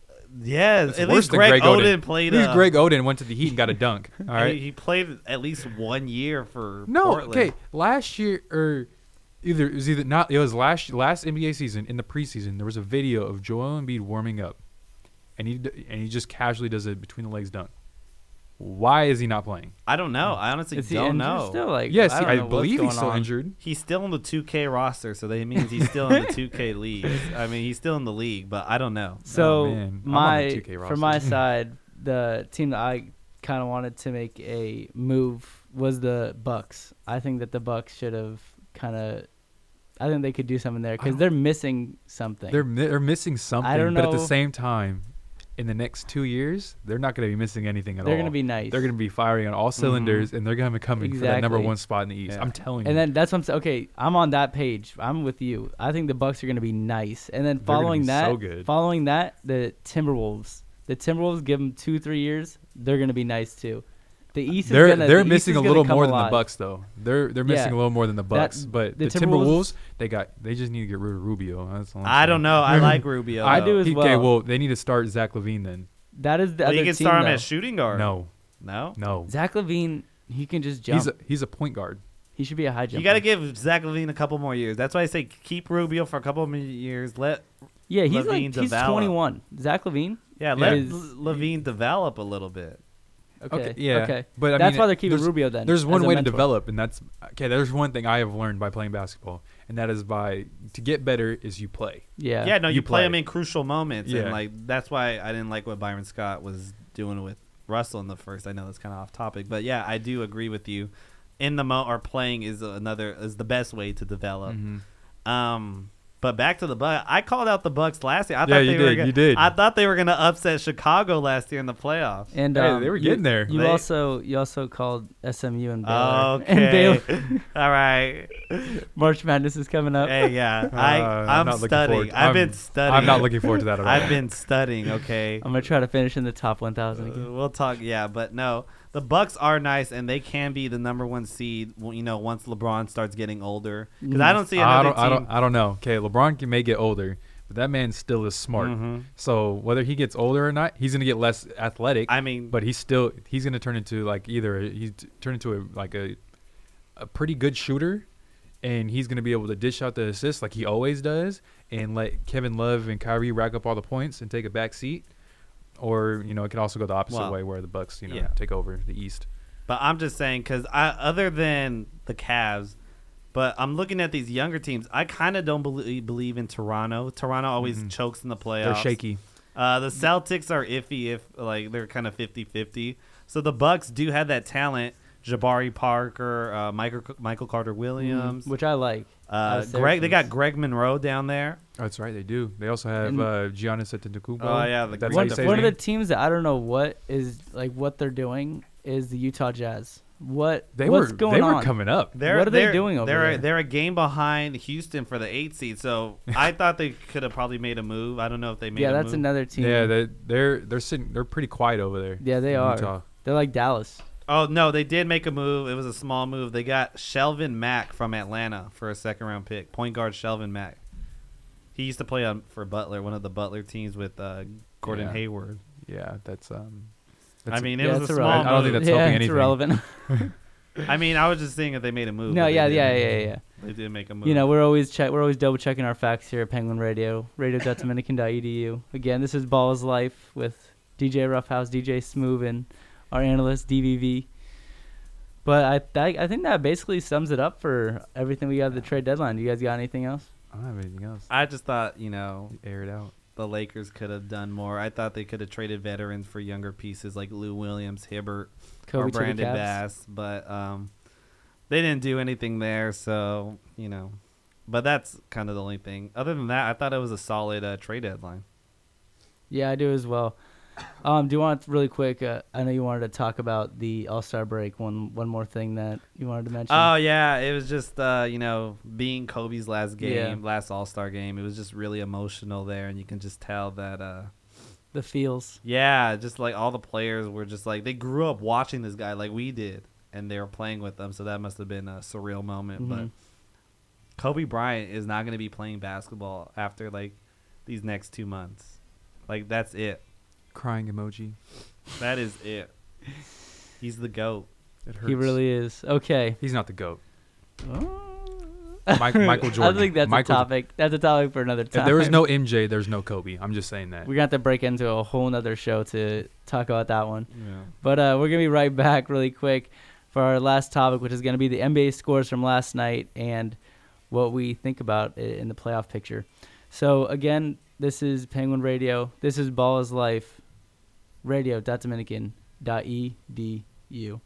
Yes,
It's
at
worse
least
than
Greg,
Greg
Oden,
Oden.
played.
At least
uh,
Greg Oden went to the Heat and got a dunk. All
he-
right.
he played at least one year for
No.
Portland.
Okay. Last year or either it was either not. It was last last N B A season in the preseason. There was a video of Joel Embiid warming up, and he d- and he just casually does a between the legs dunk. Why is he not playing?
I don't know. I honestly
Is he
don't
injured
know.
still? Like,
Yes,
I,
he-
don't
I
know what's
believe he's
going
still
on.
injured.
He's still on the two K roster, so that means he's still in the two K league. I mean, he's still in the league, but I don't know.
So
Oh, man. I'm on the
my
two K
from my
roster.
side, the team that I kind of wanted to make a move was the Bucks. I think that the Bucks should have kind of. I think they could do something there
I
because
don't-
they're missing something.
They're mi- they're missing something,
don't
but at the
know.
same time, in the next two years, they're not going to be missing anything at
They're
all.
gonna be nice.
They're going to be firing on all cylinders, and they're going to be coming for that number
Exactly.
one spot in the East.
Yeah.
I'm telling you.
And then that's what I'm saying. Okay, I'm on that page. I'm with you. I think the Bucks are going to be nice. And then
They're gonna
following
be
that,
so good.
following that, the Timberwolves. The Timberwolves give them two, three years. They're going to be nice too. The East
they're
is gonna,
they're
the East
missing
is
a
gonna
little
come
more than the
alive.
Bucks, though. They're they're missing
Yeah.
a little more than the Bucks.
That-
but
the
the,
Timberwolves-
Timberwolves, they got they just need to get rid of Rubio. That's all I'm
I
saying.
don't know. I like Rubio.
I
though.
do as
He-
well.
Okay, well they need to start Zach LaVine then.
That is the
But
other
you can
team.
start him
though.
at shooting guard.
No,
no.
no.
Zach Levine, he can just jump.
He's a he's a point guard.
he should be a high jumper.
You got to give Zach Levine a couple more years. That's why I say keep Rubio for a couple more years. Let
yeah, he's
Levine
like he's
develop.
twenty-one. Zach Levine.
yeah, let
Is-
L- Levine develop a little bit.
Okay.
Okay, yeah,
Okay.
but I
that's
mean,
why they're keeping
there's-
Rubio then.
There's one
as a
way to
mentor.
develop, and that's okay. There's one thing I have learned by playing basketball, and that is by to get better is you play.
Yeah.
Yeah, no, you,
You
play
play.
him in crucial moments, and
Yeah.
like that's why I didn't like what Byron Scott was doing with Russell in the first. I know that's kind of off topic, but yeah, I do agree with you. In the mo or playing is another is the best way to develop.
Mhm.
Um, but back to the Bucks. I called out the Bucks last year. I
Yeah,
thought
you
they were
did,
gonna,
you did.
I thought they were gonna upset Chicago last year in the playoffs.
And
Hey,
um,
they were
you-
getting there.
You
They-
also you also called S M U and Baylor. And
Okay.
Baylor.
All right.
March Madness is coming up.
Hey, yeah.
Uh,
I
I'm
I'm
not looking
studying.
forward to-
I've been
I'm-
studying.
I'm not looking forward to that at all.
I've been studying. Okay.
I'm gonna try to finish in the top one thousand
Uh,
again.
we'll talk. Yeah, but no, the Bucks are nice, and they can be the number one seed. well, You know, once LeBron starts getting older, because I don't see
I
another
don't, I
team.
don't, I don't know. Okay, LeBron can, may get older, but that man still is smart.
Mhm.
So whether he gets older or not, he's gonna get less athletic.
I mean,
but he's still he's gonna turn into like either a, he's t- turn into a like a a pretty good shooter, and he's gonna be able to dish out the assists like he always does, and let Kevin Love and Kyrie rack up all the points and take a back seat. Or you know, it could also go the opposite
Well,
way where the Bucks you know
yeah.
take over the East.
but I'm just saying because I other than the Cavs, but I'm looking at these younger teams. I kind of don't believe believe in Toronto. Toronto always
Mhm.
chokes in the playoffs.
They're shaky.
Uh, the Celtics are iffy if like they're kind of fifty-fifty. So the Bucks do have that talent. Jabari Parker, uh, Michael Michael Carter Williams,
Which I like.
uh,
of
Greg. They got
Syracuse.
Greg Monroe down there.
Oh, that's right, they do. They also have
And-
uh, Giannis Antetokounmpo.
Oh, yeah, the
that's
Greek
how
One,
you say his
one of the
name?
teams that I don't know what is like what they're doing is the Utah Jazz. What
They
what's
were
going
they
on?
were coming up.
They're,
What are they
they're-
doing over
they're,
there?
They're a game behind Houston for the eight seed. So I thought they could have probably made a move. I don't know if they made.
Yeah,
a
that's
move.
another team.
Yeah, they they're they're sitting they're pretty quiet over there.
Yeah, they
in
are.
Utah.
They're like Dallas.
Oh no, they did make a move. It was a small move. They got Shelvin Mack from Atlanta for a second round pick. Point guard Shelvin Mack. He used to play on for Butler, one of the Butler teams with uh, Gordon
Yeah.
Hayward.
Yeah, that's um.
I
That's
mean,
Yeah,
it was
it's
a small.
irrelevant.
I don't think
move.
that's
yeah,
helping
it's
anything.
irrelevant.
I mean, I was just saying if they made a move.
no,
but they
yeah, yeah,
didn't.
yeah, yeah, yeah.
They did make a move.
You know, we're always check. We're always double checking our facts here at Penguin Radio, radio dot dominican dot e d u. Again, this is Ball is Life with D J Roughhouse, D J Smooth, and our analyst D V V. But I, th- I think that basically sums it up for everything we got at the trade deadline. Do you guys got anything else?
I don't have anything else.
I just thought, you know,
Air it out.
the Lakers could have done more. I thought they could have traded veterans for younger pieces like Lou Williams, Hibbert,
Kobe
or
to the
Brandon
Cavs.
Bass, but um, they didn't do anything there. So you know, but that's kind of the only thing. Other than that, I thought it was a solid uh, trade deadline.
Yeah, I do as well. Um, do you want really quick? Uh, I know you wanted to talk about the All Star break. One one more thing that you wanted to mention.
Oh yeah, it was just uh, you know being Kobe's last game,
Yeah.
last All Star game. It was just really emotional there, and you can just tell that. Uh,
the feels.
Yeah, just like all the players were just like they grew up watching this guy like we did, and they were playing with them. So that must have been a surreal moment. But
Mhm.
Kobe Bryant is not going to be playing basketball after like these next two months. Like that's it.
Crying emoji.
That is it. He's the GOAT.
It hurts.
He really is. Okay.
He's not the goat.
Oh.
Mike- Michael Jordan.
I think that's
Michael-
a topic. That's a topic for another time.
If there was no M J, there's no Kobe. I'm just saying that.
We're gonna have to break into a whole nother show to talk about that one.
Yeah.
But uh, we're gonna be right back really quick for our last topic, which is gonna be the N B A scores from last night and what we think about it in the playoff picture. So again, this is Penguin Radio. This is Ball is Life. radio dot dominican dot e d u.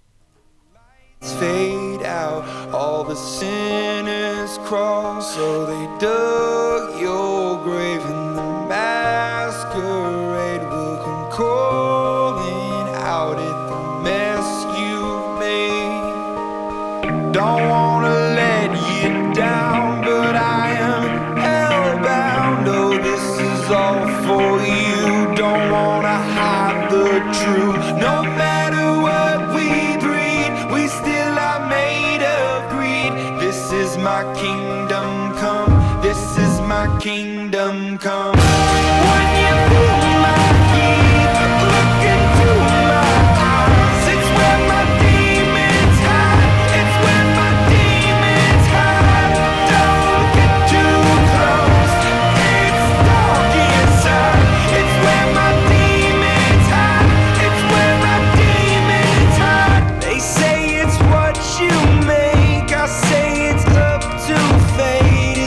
Fade out, all the sinners crawl, so they dug your grave, and the masquerade will come calling out at the mess you've made. Don't wanna let you down, but I am hellbound. Oh, this is all for you. Don't wanna hide the truth. No matter what we breed, we still are made of greed. This is my kingdom come. This is my kingdom come. When you pull my key, look into my eyes. It's where my demons hide. It's where my demons hide. Don't get too close. It's dark inside. It's where my demons hide. It's where my demons hide. They say it's what you make. I say it's up to fate.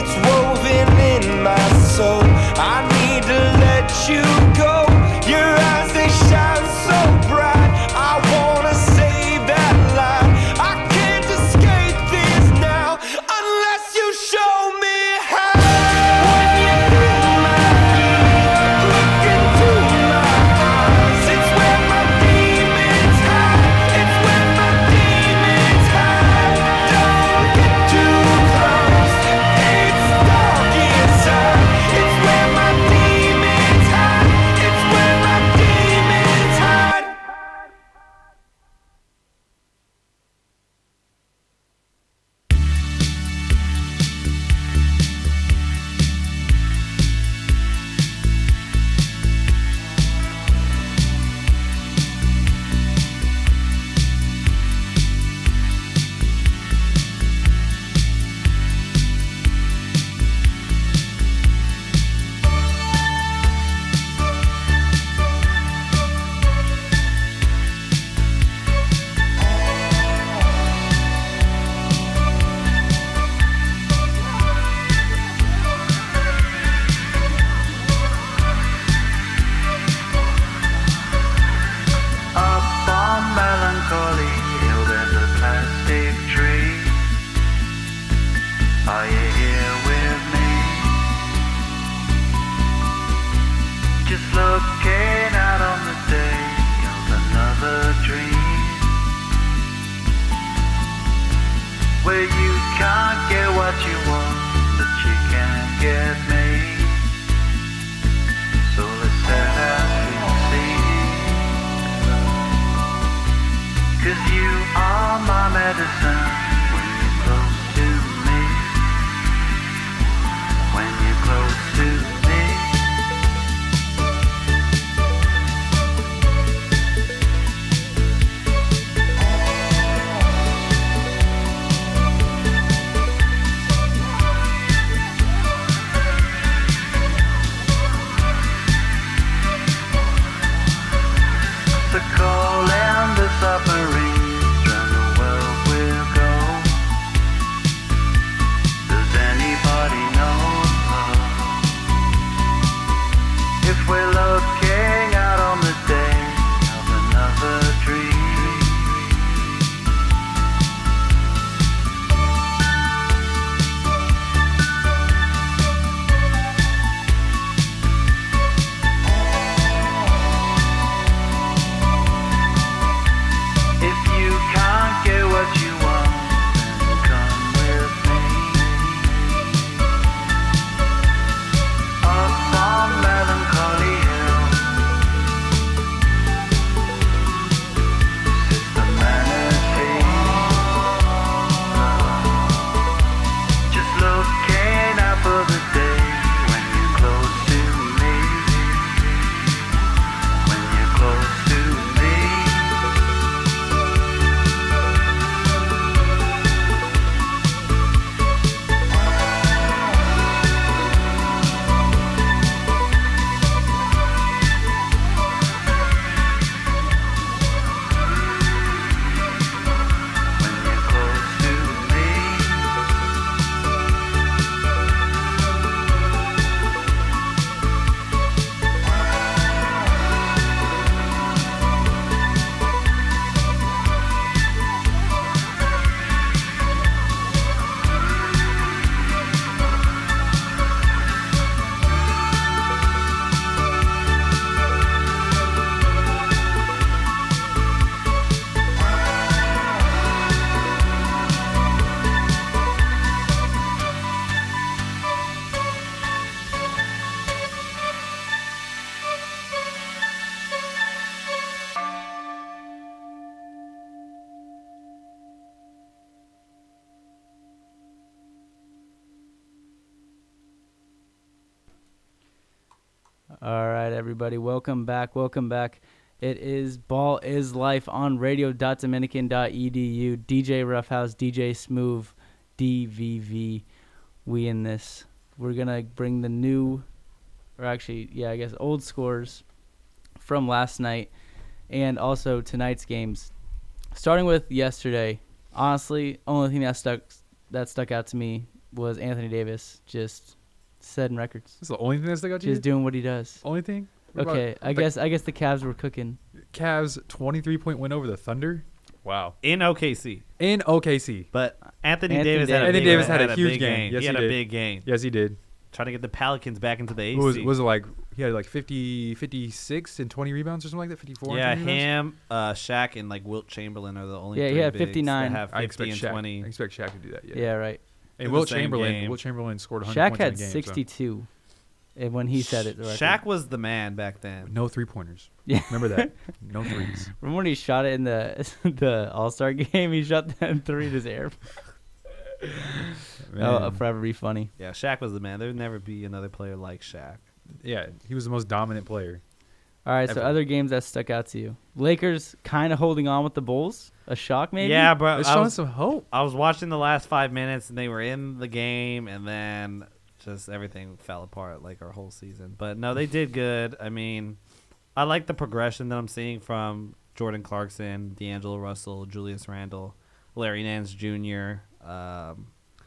All right, everybody. Welcome back. Welcome back. It is Ball is Life on radio dot dominican dot e d u. D J Roughhouse, D J Smooth, D V V. We in this. We're going to bring the new, or actually, yeah, I guess old scores from last night and also tonight's games. Starting with yesterday, honestly, only thing that stuck that stuck out to me was Anthony Davis just setting records.
That's the only thing that stuck out to you?
Just doing what he does.
Only thing? What
Okay,
about
I
the
guess I guess the Cavs were cooking.
Cavs twenty-three point win over the Thunder. Wow.
In O K C.
In O K C.
But Anthony,
Anthony
Davis had a
Davis.
big,
Anthony Davis had a
had
huge
big
game. Yes,
he
he
had a
did.
big game.
Yes, he did.
Trying to get the Pelicans back into the A C.
What was, was it like? He had like fifty, fifty-six and twenty rebounds or something like that? fifty-four?
Yeah,
and twenty rebounds?
him, uh, Shaq, and like Wilt Chamberlain are the only
Yeah, he
three
had
bigs
fifty-nine.
that have
I
fifty
expect
and
Shaq.
twenty.
I expect Shaq to do that.
Yeah,
Yeah.
right.
And
In
Wilt
the same
Chamberlain.
game.
Wilt Chamberlain scored one hundred
Shaq
points in
had
a game. so-
sixty-two, and when he said it, the record.
Shaq was the man back then.
No three pointers.
Yeah.
Remember that. No threes.
Remember when he shot it in the the All Star game? He shot that three in his air. Oh, it'll forever be funny.
Yeah, Shaq was the man. There would never be another player like Shaq.
Yeah, he was the most dominant player.
All right, so
Ever.
other games that stuck out to you. Lakers kind of holding on with the Bulls. A shock, maybe?
Yeah, bro.
It's
I
showing
was,
some hope.
I was watching the last five minutes, and they were in the game, and then just everything fell apart like our whole season. But no, they did good. I mean, I like the progression that I'm seeing from Jordan Clarkson, D'Angelo Russell, Julius Randle, Larry Nance Junior Um,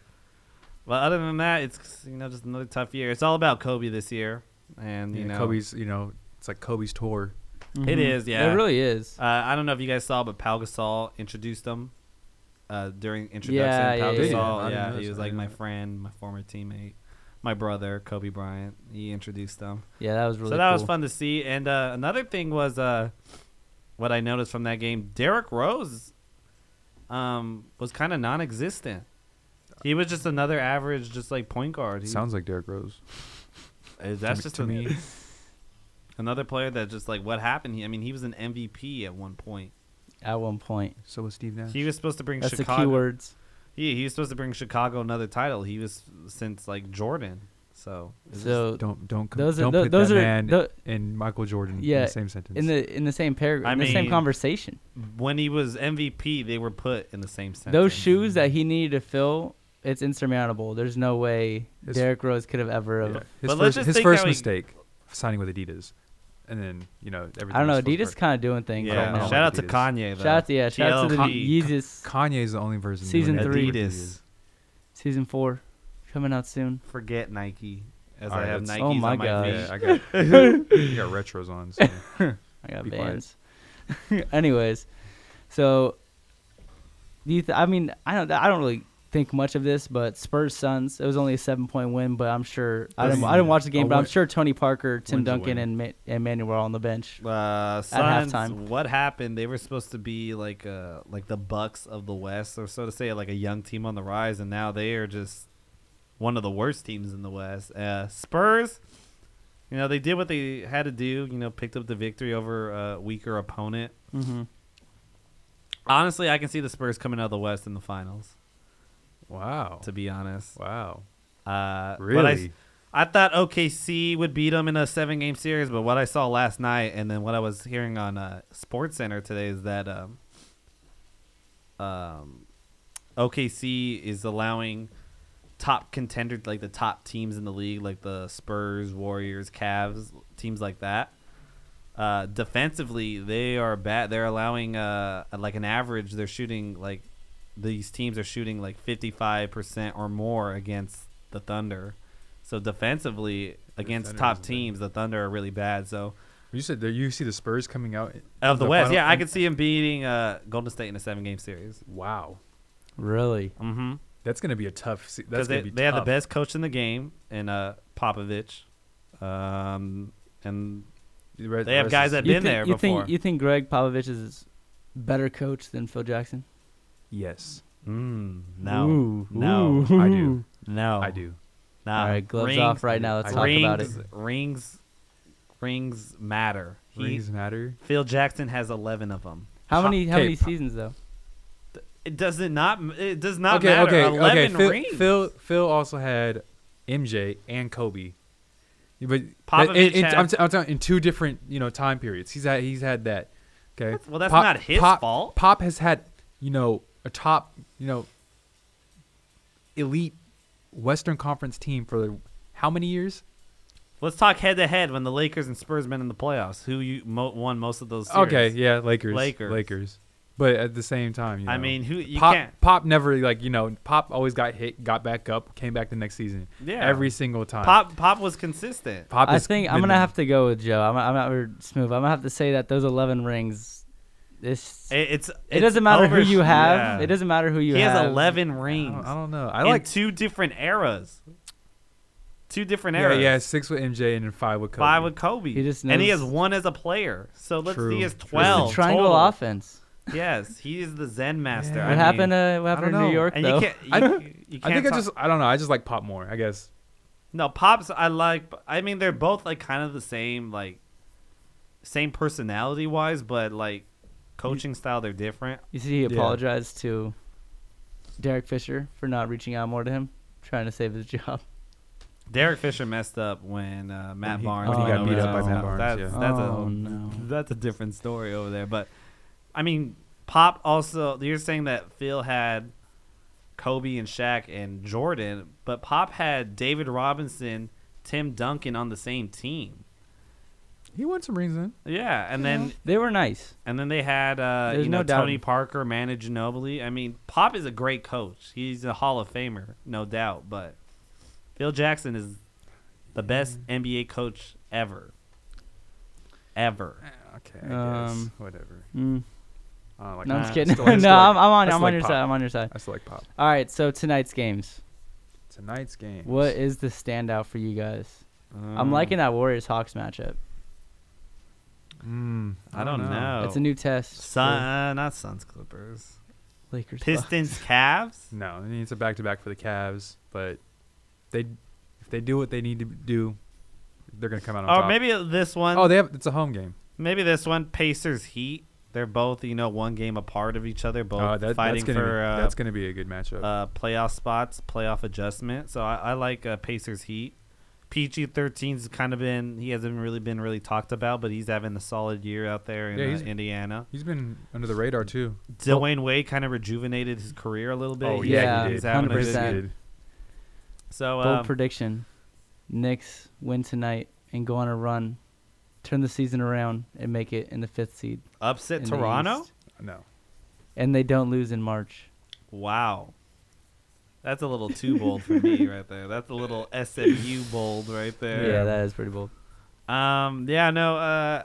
but other than that, it's you know just another tough year. It's all about Kobe this year, and you
Yeah,
know
Kobe's, you know, it's like Kobe's tour.
It is, yeah.
It really is.
Uh, I don't know if you guys saw, but Pau Gasol introduced him uh, during introduction.
Yeah,
Pau
yeah, yeah.
Gasol,
I didn't
yeah,
notice
he was
that,
like
yeah.
my friend, my former teammate, my brother, Kobe Bryant. He introduced them.
Yeah, that was really
so that
cool.
was fun to see. And uh, another thing was uh, what I noticed from that game, Derrick Rose um, was kind of non-existent. He was just another average, just like point guard. He,
Sounds like Derrick Rose.
uh, that's
to
just
to
a-
me.
another player that just like what happened. He, I mean, he was an M V P at one point.
At one point.
So was Steve Nash.
He was supposed to bring
That's
Chicago.
the key words.
He he was supposed to bring Chicago another title. He was since like Jordan. So it's
So
Don't don't com-
those are
don't
tho-
put
those
that
are
man
tho-
and Michael Jordan in
Yeah,
the same sentence.
in the in the same paragraph,
I
in the same
mean,
conversation.
just- when he was M V P, they were put in the same sentence.
Those shoes that he needed to fill, it's insurmountable. There's no way
His-
Derrick Rose could have ever.
Yeah.
Have,
His
But let's
first,
just
his
think
first
how he-
mistake, signing with Adidas, and then you know everything.
I don't know.
was supposed to
Adidas
work.
kind of doing things
Yeah.
right now.
I
Shout
don't
out to
like
Kanye. Though.
Shout out to yeah. Shout out to the
T L K.
Yeezus
Kanye is the only person.
Season
doing
three.
it.
Adidas.
season four coming out soon.
Forget Nike. As
All
I
right,
have
let's-
Nikes
Oh my
on my
God.
feet.
Yeah, I got, I got retros on. So.
I got
Be quiet.
bands. Anyways, so do you? Th- I mean, I don't. I don't really think much of this, but Spurs Suns. It was only a seven point win, but I'm sure I didn't.
That's-
I didn't watch the game,
a
but I'm
win-
sure Tony Parker, Tim
win's a
Duncan,
win.
and Ma- and Manuel were on the bench.
Uh, Suns,
halftime.
what happened? They were supposed to be like uh like the Bucks of the West, or so to say, like a young team on the rise, and now they are just one of the worst teams in the West. Uh, Spurs, you know, they did what they had to do. You know, picked up the victory over a weaker opponent.
Mm-hmm.
Honestly, I can see the Spurs coming out of the West in the finals.
Wow.
To be honest,
Wow.
uh, but I,
Really?
I thought O K C would beat them in a seven-game series, but what I saw last night and then what I was hearing on uh, Sports Center today is that um, um, O K C is allowing top contenders, like the top teams in the league, like the Spurs, Warriors, Cavs, teams like that. Uh, defensively, they are bad. They're allowing uh, like an average. They're shooting like these teams are shooting like fifty-five percent or more against the Thunder. So defensively, against
Thunder
top
is bad.
teams, the Thunder are really bad. So
You said that you see the Spurs coming out
of the,
the
West,
final-
yeah, I could see him beating uh, Golden State in a seven-game series.
Wow.
Really?
Mm-hmm.
That's gonna be a tough. se-
Because
That's
they,
gonna be
they have the
tough.
best coach in the game in uh, Popovich, um, and
The re-
they
the
have
rest
guys
is-
that
You
been
think,
there
you
before.
think you think Greg Popovich is better coach than Phil Jackson?
Yes,
Mm, no,
Ooh,
no,
ooh.
I do.
no,
I do.
No.
All right, gloves
Rings-
off right now. Let's
I
talk
rings,
about it.
Rings, rings matter. He,
Rings matter.
Phil Jackson has eleven of them.
How many how
Okay,
many seasons though?
It does it not. It does not
okay,
matter.
okay,
eleven
okay. Phil,
rings.
Phil, Phil also had M J and Kobe. But
Popovich
in, in,
had-
I'm, t- I'm talking in two different you know time periods. He's had he's had that. Okay.
Well, that's
Pop-
not his
Pop-
fault.
Pop has had you know a top you know elite Western Conference team for how many years?
Let's talk head to head when the Lakers and Spurs met in the playoffs. Who you mo- won most of those series?
Okay, yeah, Lakers,
Lakers.
Lakers. But at the same time, you know,
I mean, who you
Pop,
can't.
Pop never like you know, Pop always got hit, got back up, came back the next season.
Yeah.
every single time.
Pop Pop was consistent.
Pop
I
has
think I'm
been
gonna
the-
have to go with Joe. I'm, I'm not or smooth. I'm gonna have to say that those eleven rings. This
It, it's
it doesn't matter who
over-
you have.
yeah.
It doesn't matter who you
He
have.
has eleven
I don't,
rings
I don't know. I
in
like
two different eras. Two different
yeah,
eras.
yeah, six with M J and then five with Kobe.
Five with Kobe.
He just
and he has
knows-
one as a player. So let's
True,
he has
true.
It's
twelve.
the triangle
total.
offense.
Yes, he is the Zen master.
Yeah.
I
What
mean,
happened? To, what happened
don't
in New
know.
York
And
though?
you can't. You,
I-
you can't
I think I
talk-
just I don't know. I just like Pop more. I guess.
No, Pops I like. I mean, they're both like kind of the same, like same personality wise, but like coaching style, they're different.
You see, he
Yeah.
apologized to Derek Fisher for not reaching out more to him, trying to save his job.
Derek Fisher messed up when uh, Matt
he-
Barnes
when he got
went
beat
over
up by
his
Matt
house.
Barnes,
That's,
yeah.
that's
Oh,
a
no.
that's a different story over there. But I mean, Pop also. You're saying that Phil had Kobe and Shaq and Jordan, but Pop had David Robinson, Tim Duncan on the same team.
He won some rings then.
Yeah, and then
They were nice.
and then they had uh,
There's
you know
no doubt.
Tony Parker, Manu Ginobili. I mean, Pop is a great coach. He's a Hall of Famer, no doubt. But Phil Jackson is the best N B A coach ever. Ever.
Okay, I guess
Um,
whatever.
Mm.
I don't like
No, I'm
Pop.
just kidding.
Still- I
no,
still like-
I'm, I'm on.
I still
I'm on
like
your
Pop.
side. I'm on your side.
I still like Pop.
All right. So tonight's games.
Tonight's game.
What is the standout for you guys? I'm
Um,
liking that Warriors Hawks matchup.
Mm,
I don't know.
It's a new test.
Sun,
for
uh, not Suns, Clippers.
Lakers. Bucks.
Pistons, Cavs.
No, I mean, it's a back-to-back for the Cavs, but they, if they do what they need to do, they're gonna come out on
Or
top.
maybe this one.
Oh, they have. It's a home game.
Maybe this one. Pacers, Heat. They're both, you know, one game apart of each other. Both
Oh, that,
fighting
that's gonna
for
be,
uh,
that's gonna be a good matchup.
uh, playoff spots, playoff adjustment. So I, I like uh, Pacers Heat. P G thirteen's kind of been, he hasn't really been really talked about, but he's having a solid year out there in
Yeah,
uh,
he's-
Indiana.
He's been under the radar too.
Dwayne Wade kind of rejuvenated his career a little bit.
Oh
He's-
yeah, he
he's
did.
having a good
one hundred
year.
percent.
Good.
So
Bold
um,
prediction: Knicks win tonight and go on a run, turn the season around, and make it in the fifth seed.
upset
in the
Toronto.
East.
No.
And they don't lose in March.
Wow. That's a little too bold for me right there. That's a little S M U bold right there.
Yeah, that is pretty bold.
Um. Yeah. No. Uh.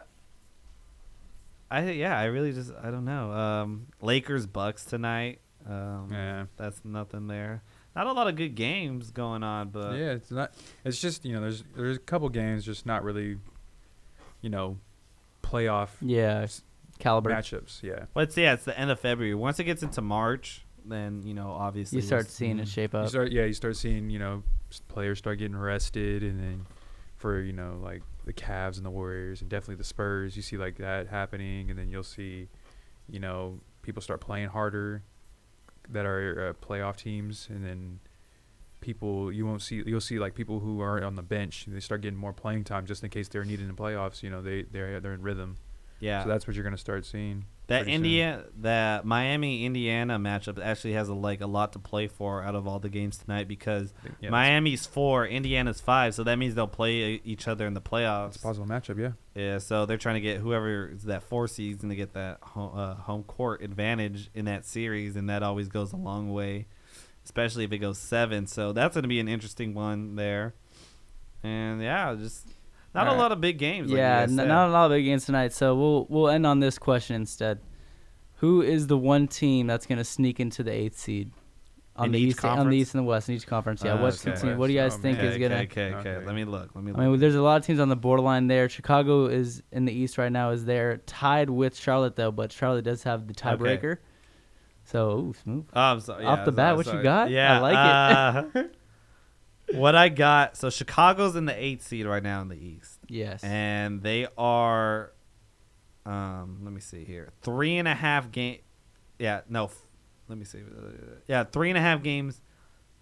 I yeah. I really just I don't know. Um. Lakers Bucks tonight. Um.
Yeah.
That's nothing there. Not a lot of good games going on, but
yeah, it's not. It's just you know, there's there's a couple games just not really, you know, playoff
Yeah, caliber.
matchups. Yeah.
let's yeah. It's the end of February. Once it gets into March, then you know obviously
You
we'll
start
s-
seeing it shape
You
up.
start yeah, you start seeing you know s- players start getting rested, and then for you know like the Cavs and the Warriors and definitely the Spurs, you see like that happening, and then you'll see, you know, people start playing harder that are uh, playoff teams, and then people you won't see you'll see like people who are on the bench, they start getting more playing time just in case they're needed in playoffs. You know, they they're they're in rhythm.
Yeah.
So that's what you're gonna start seeing.
That
pretty soon.
India, that Miami Indiana matchup actually has a, like a lot to play for out of all the games tonight because
I think- yeah, that's-
Miami's four, Indiana's five, so that means they'll play uh, each other in the playoffs.
It's a possible matchup. Yeah.
Yeah, so they're trying to get whoever is that four seed's going to get that home, uh, home court advantage in that series, and that always goes a long way, especially if it goes seven. So that's going to be an interesting one there. And yeah, just not
All
a
right.
lot of big games. like you
Yeah,
guys
n-
said.
not a lot of big games tonight. So we'll we'll end on this question instead. Who is the one team that's going to sneak into the eighth seed on
In
the
each
east, on the
conference?
east and the west in each conference? Yeah,
Uh,
what's the
okay.
team? What do you guys
Oh,
think
man.
is
okay,
gonna?
okay, okay,
Okay.
Let me look. Let me look.
I mean, there's a lot of teams on the borderline there. Chicago is in the East right now. Is there tied with Charlotte though? But Charlotte does have the tiebreaker. So ooh, smooth.
Oh, I'm sorry.
Off
yeah,
the bat,
sorry,
what you
sorry.
got? I
Yeah,
like
it. What I got. So Chicago's in the eighth seed right now in the East,
Yes.
and they are. Um, let me see here. Three and a half game. Yeah, no. F- let me see. Yeah, three and a half games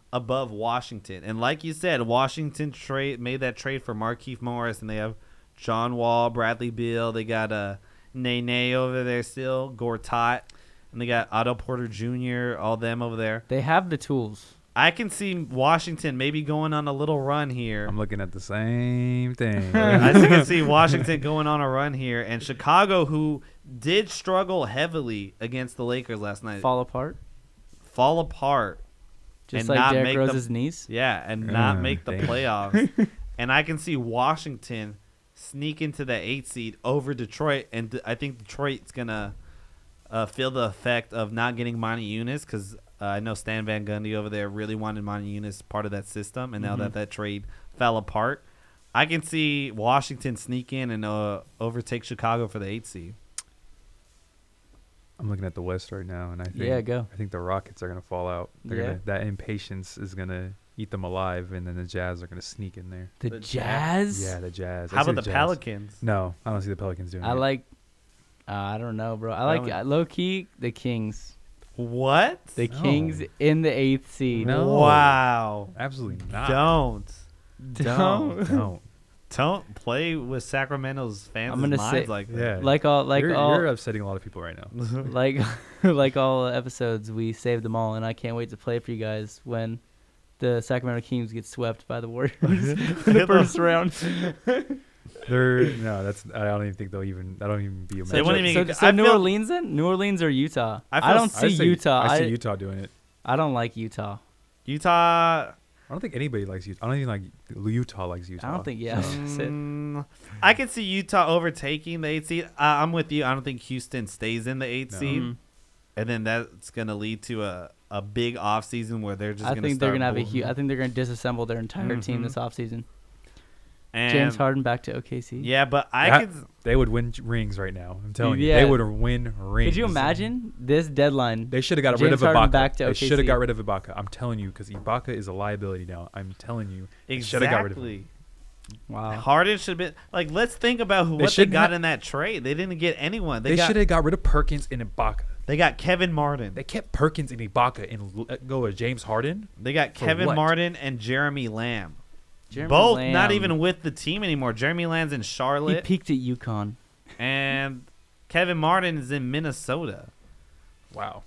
above Washington. And like you said, Washington trade made that trade for Markieff Morris, and they have John Wall, Bradley Beal. They got uh, Nene over there still, Gortat, and they got Otto Porter Junior, all them over there.
They have the tools.
I can see Washington maybe going on a little run here.
I'm looking at the same thing.
I think I can see Washington going on a run here, and Chicago, who did struggle heavily against the Lakers last night,
Fall apart.
fall apart.
Just
and
like
not
Derrick
make
Rose's
the,
niece.
Yeah, and not
Uh,
make the
dang.
playoffs. And I can see Washington sneak into the eight seed over Detroit, and th- I think Detroit's gonna uh, feel the effect of not getting Monty Eunice, because uh, I know Stan Van Gundy over there really wanted Monty Eunice part of that system, and now
Mhm.
that that trade fell apart, I can see Washington sneak in and uh, overtake Chicago for the eight seed.
I'm looking at the West right now, and I think
Yeah, go.
I think the Rockets are gonna fall out. They're
Yeah.
gonna, that impatience is gonna eat them alive, and then the Jazz are gonna sneak in there.
The,
The
Jazz.
Yeah, the Jazz. I
How
see
about the
Jazz.
Pelicans?
No, I don't see the Pelicans doing
I
it.
like. Uh, I don't know, bro. I like
Really?
uh, low key the Kings.
What?
The
No.
Kings in the eighth seed.
No.
Wow.
Absolutely not.
Don't. Don't.
Don't.
Don't play with Sacramento's fans'
I'm gonna
minds
say-
like
Yeah.
that.
Like all, like
you're,
all,
you're upsetting a lot of people right now.
like, like all episodes, we saved them all, and I can't wait to play for you guys when the Sacramento Kings get swept by the Warriors in the first round.
They're no, that's I don't even think they'll even. I don't even be a
They
matchup.
won't even
So,
get-
so
I
New
feel-
Orleans then? New Orleans or Utah?
I
I,
feel
don't
s-
see
I say-
Utah.
I
I,
see Utah doing it.
I don't like Utah.
Utah.
I don't think anybody likes Utah. I don't even like Utah likes Utah.
I don't think. Yeah. that's it.
Mm, I could see Utah overtaking the eight seed. Uh, I'm with you. I don't think Houston stays in the eight
No.
seed,
Mhm.
and then that's gonna lead to a, a big off season where they're just.
I
gonna
think they're
start
gonna have a
bull-
huge. I think they're gonna disassemble their entire team
Mhm.
this offseason.
and,
James Harden back to O K C.
Yeah, but I
That-
could.
They would win rings right now. I'm telling you,
Yeah.
they would win rings.
Could you imagine this deadline?
They should have got
James
rid of
Harden
Ibaka.
back to
They
O K C.
should have got rid of Ibaka. I'm telling you, because Ibaka is a liability now. I'm telling you, they should have got rid of him.
Exactly.
Wow.
Harden should have been like. Let's think about who
They
what they
shouldn't
got
ha-
in that trade. They didn't get anyone. They,
They,
got.
should have got rid of Perkins and Ibaka.
They got Kevin Martin.
They kept Perkins and Ibaka and let go of James Harden.
They got
For
Kevin
what?
Martin and Jeremy Lamb.
Jeremy
Both not
Lamb,
even with the team anymore. Jeremy Lamb's in
He
Charlotte,
peaked at UConn.
and Kevin Martin is in Minnesota.
Wow.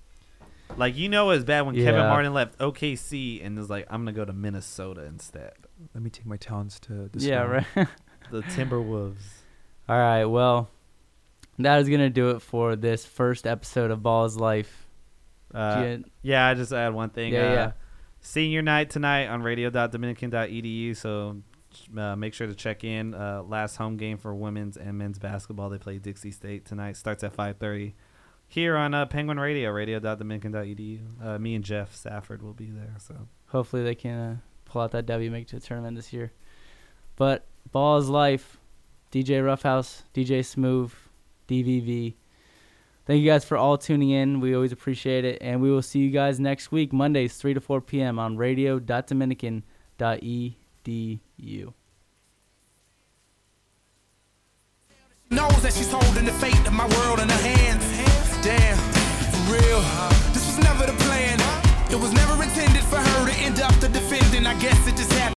Like, you know, it's bad when Kevin
Yeah.
Martin left O K C and was like, I'm gonna go to Minnesota instead.
Let me take my talents to the
Yeah,
swamp.
right.
The Timberwolves.
All right. Well, that is gonna do it for this first episode of Ball's Life.
Uh,
Yeah.
yeah, I just add one thing.
Yeah,
uh,
yeah.
Senior night tonight on radio dot dominican dot e d u. So uh, make sure to check in. Uh, last home game for women's and men's basketball. They play Dixie State tonight. Starts at five thirty here on uh, Penguin Radio, radio dot dominican dot e d u. Uh, me and Jeff Safford will be there. So
Hopefully they can uh, pull out that W, make it to the tournament this year. But Ball's Life, D J Roughhouse, D J Smooth, D V V. Thank you guys for all tuning in. We always appreciate it. And we will see you guys next week, Mondays, three to four p.m. on radio dot dominican dot e d u.
Knows that she's holding the fate of my world in her hands. Damn, for real. This was never the plan. It was never intended for her to end up the defendant. I guess it just happened.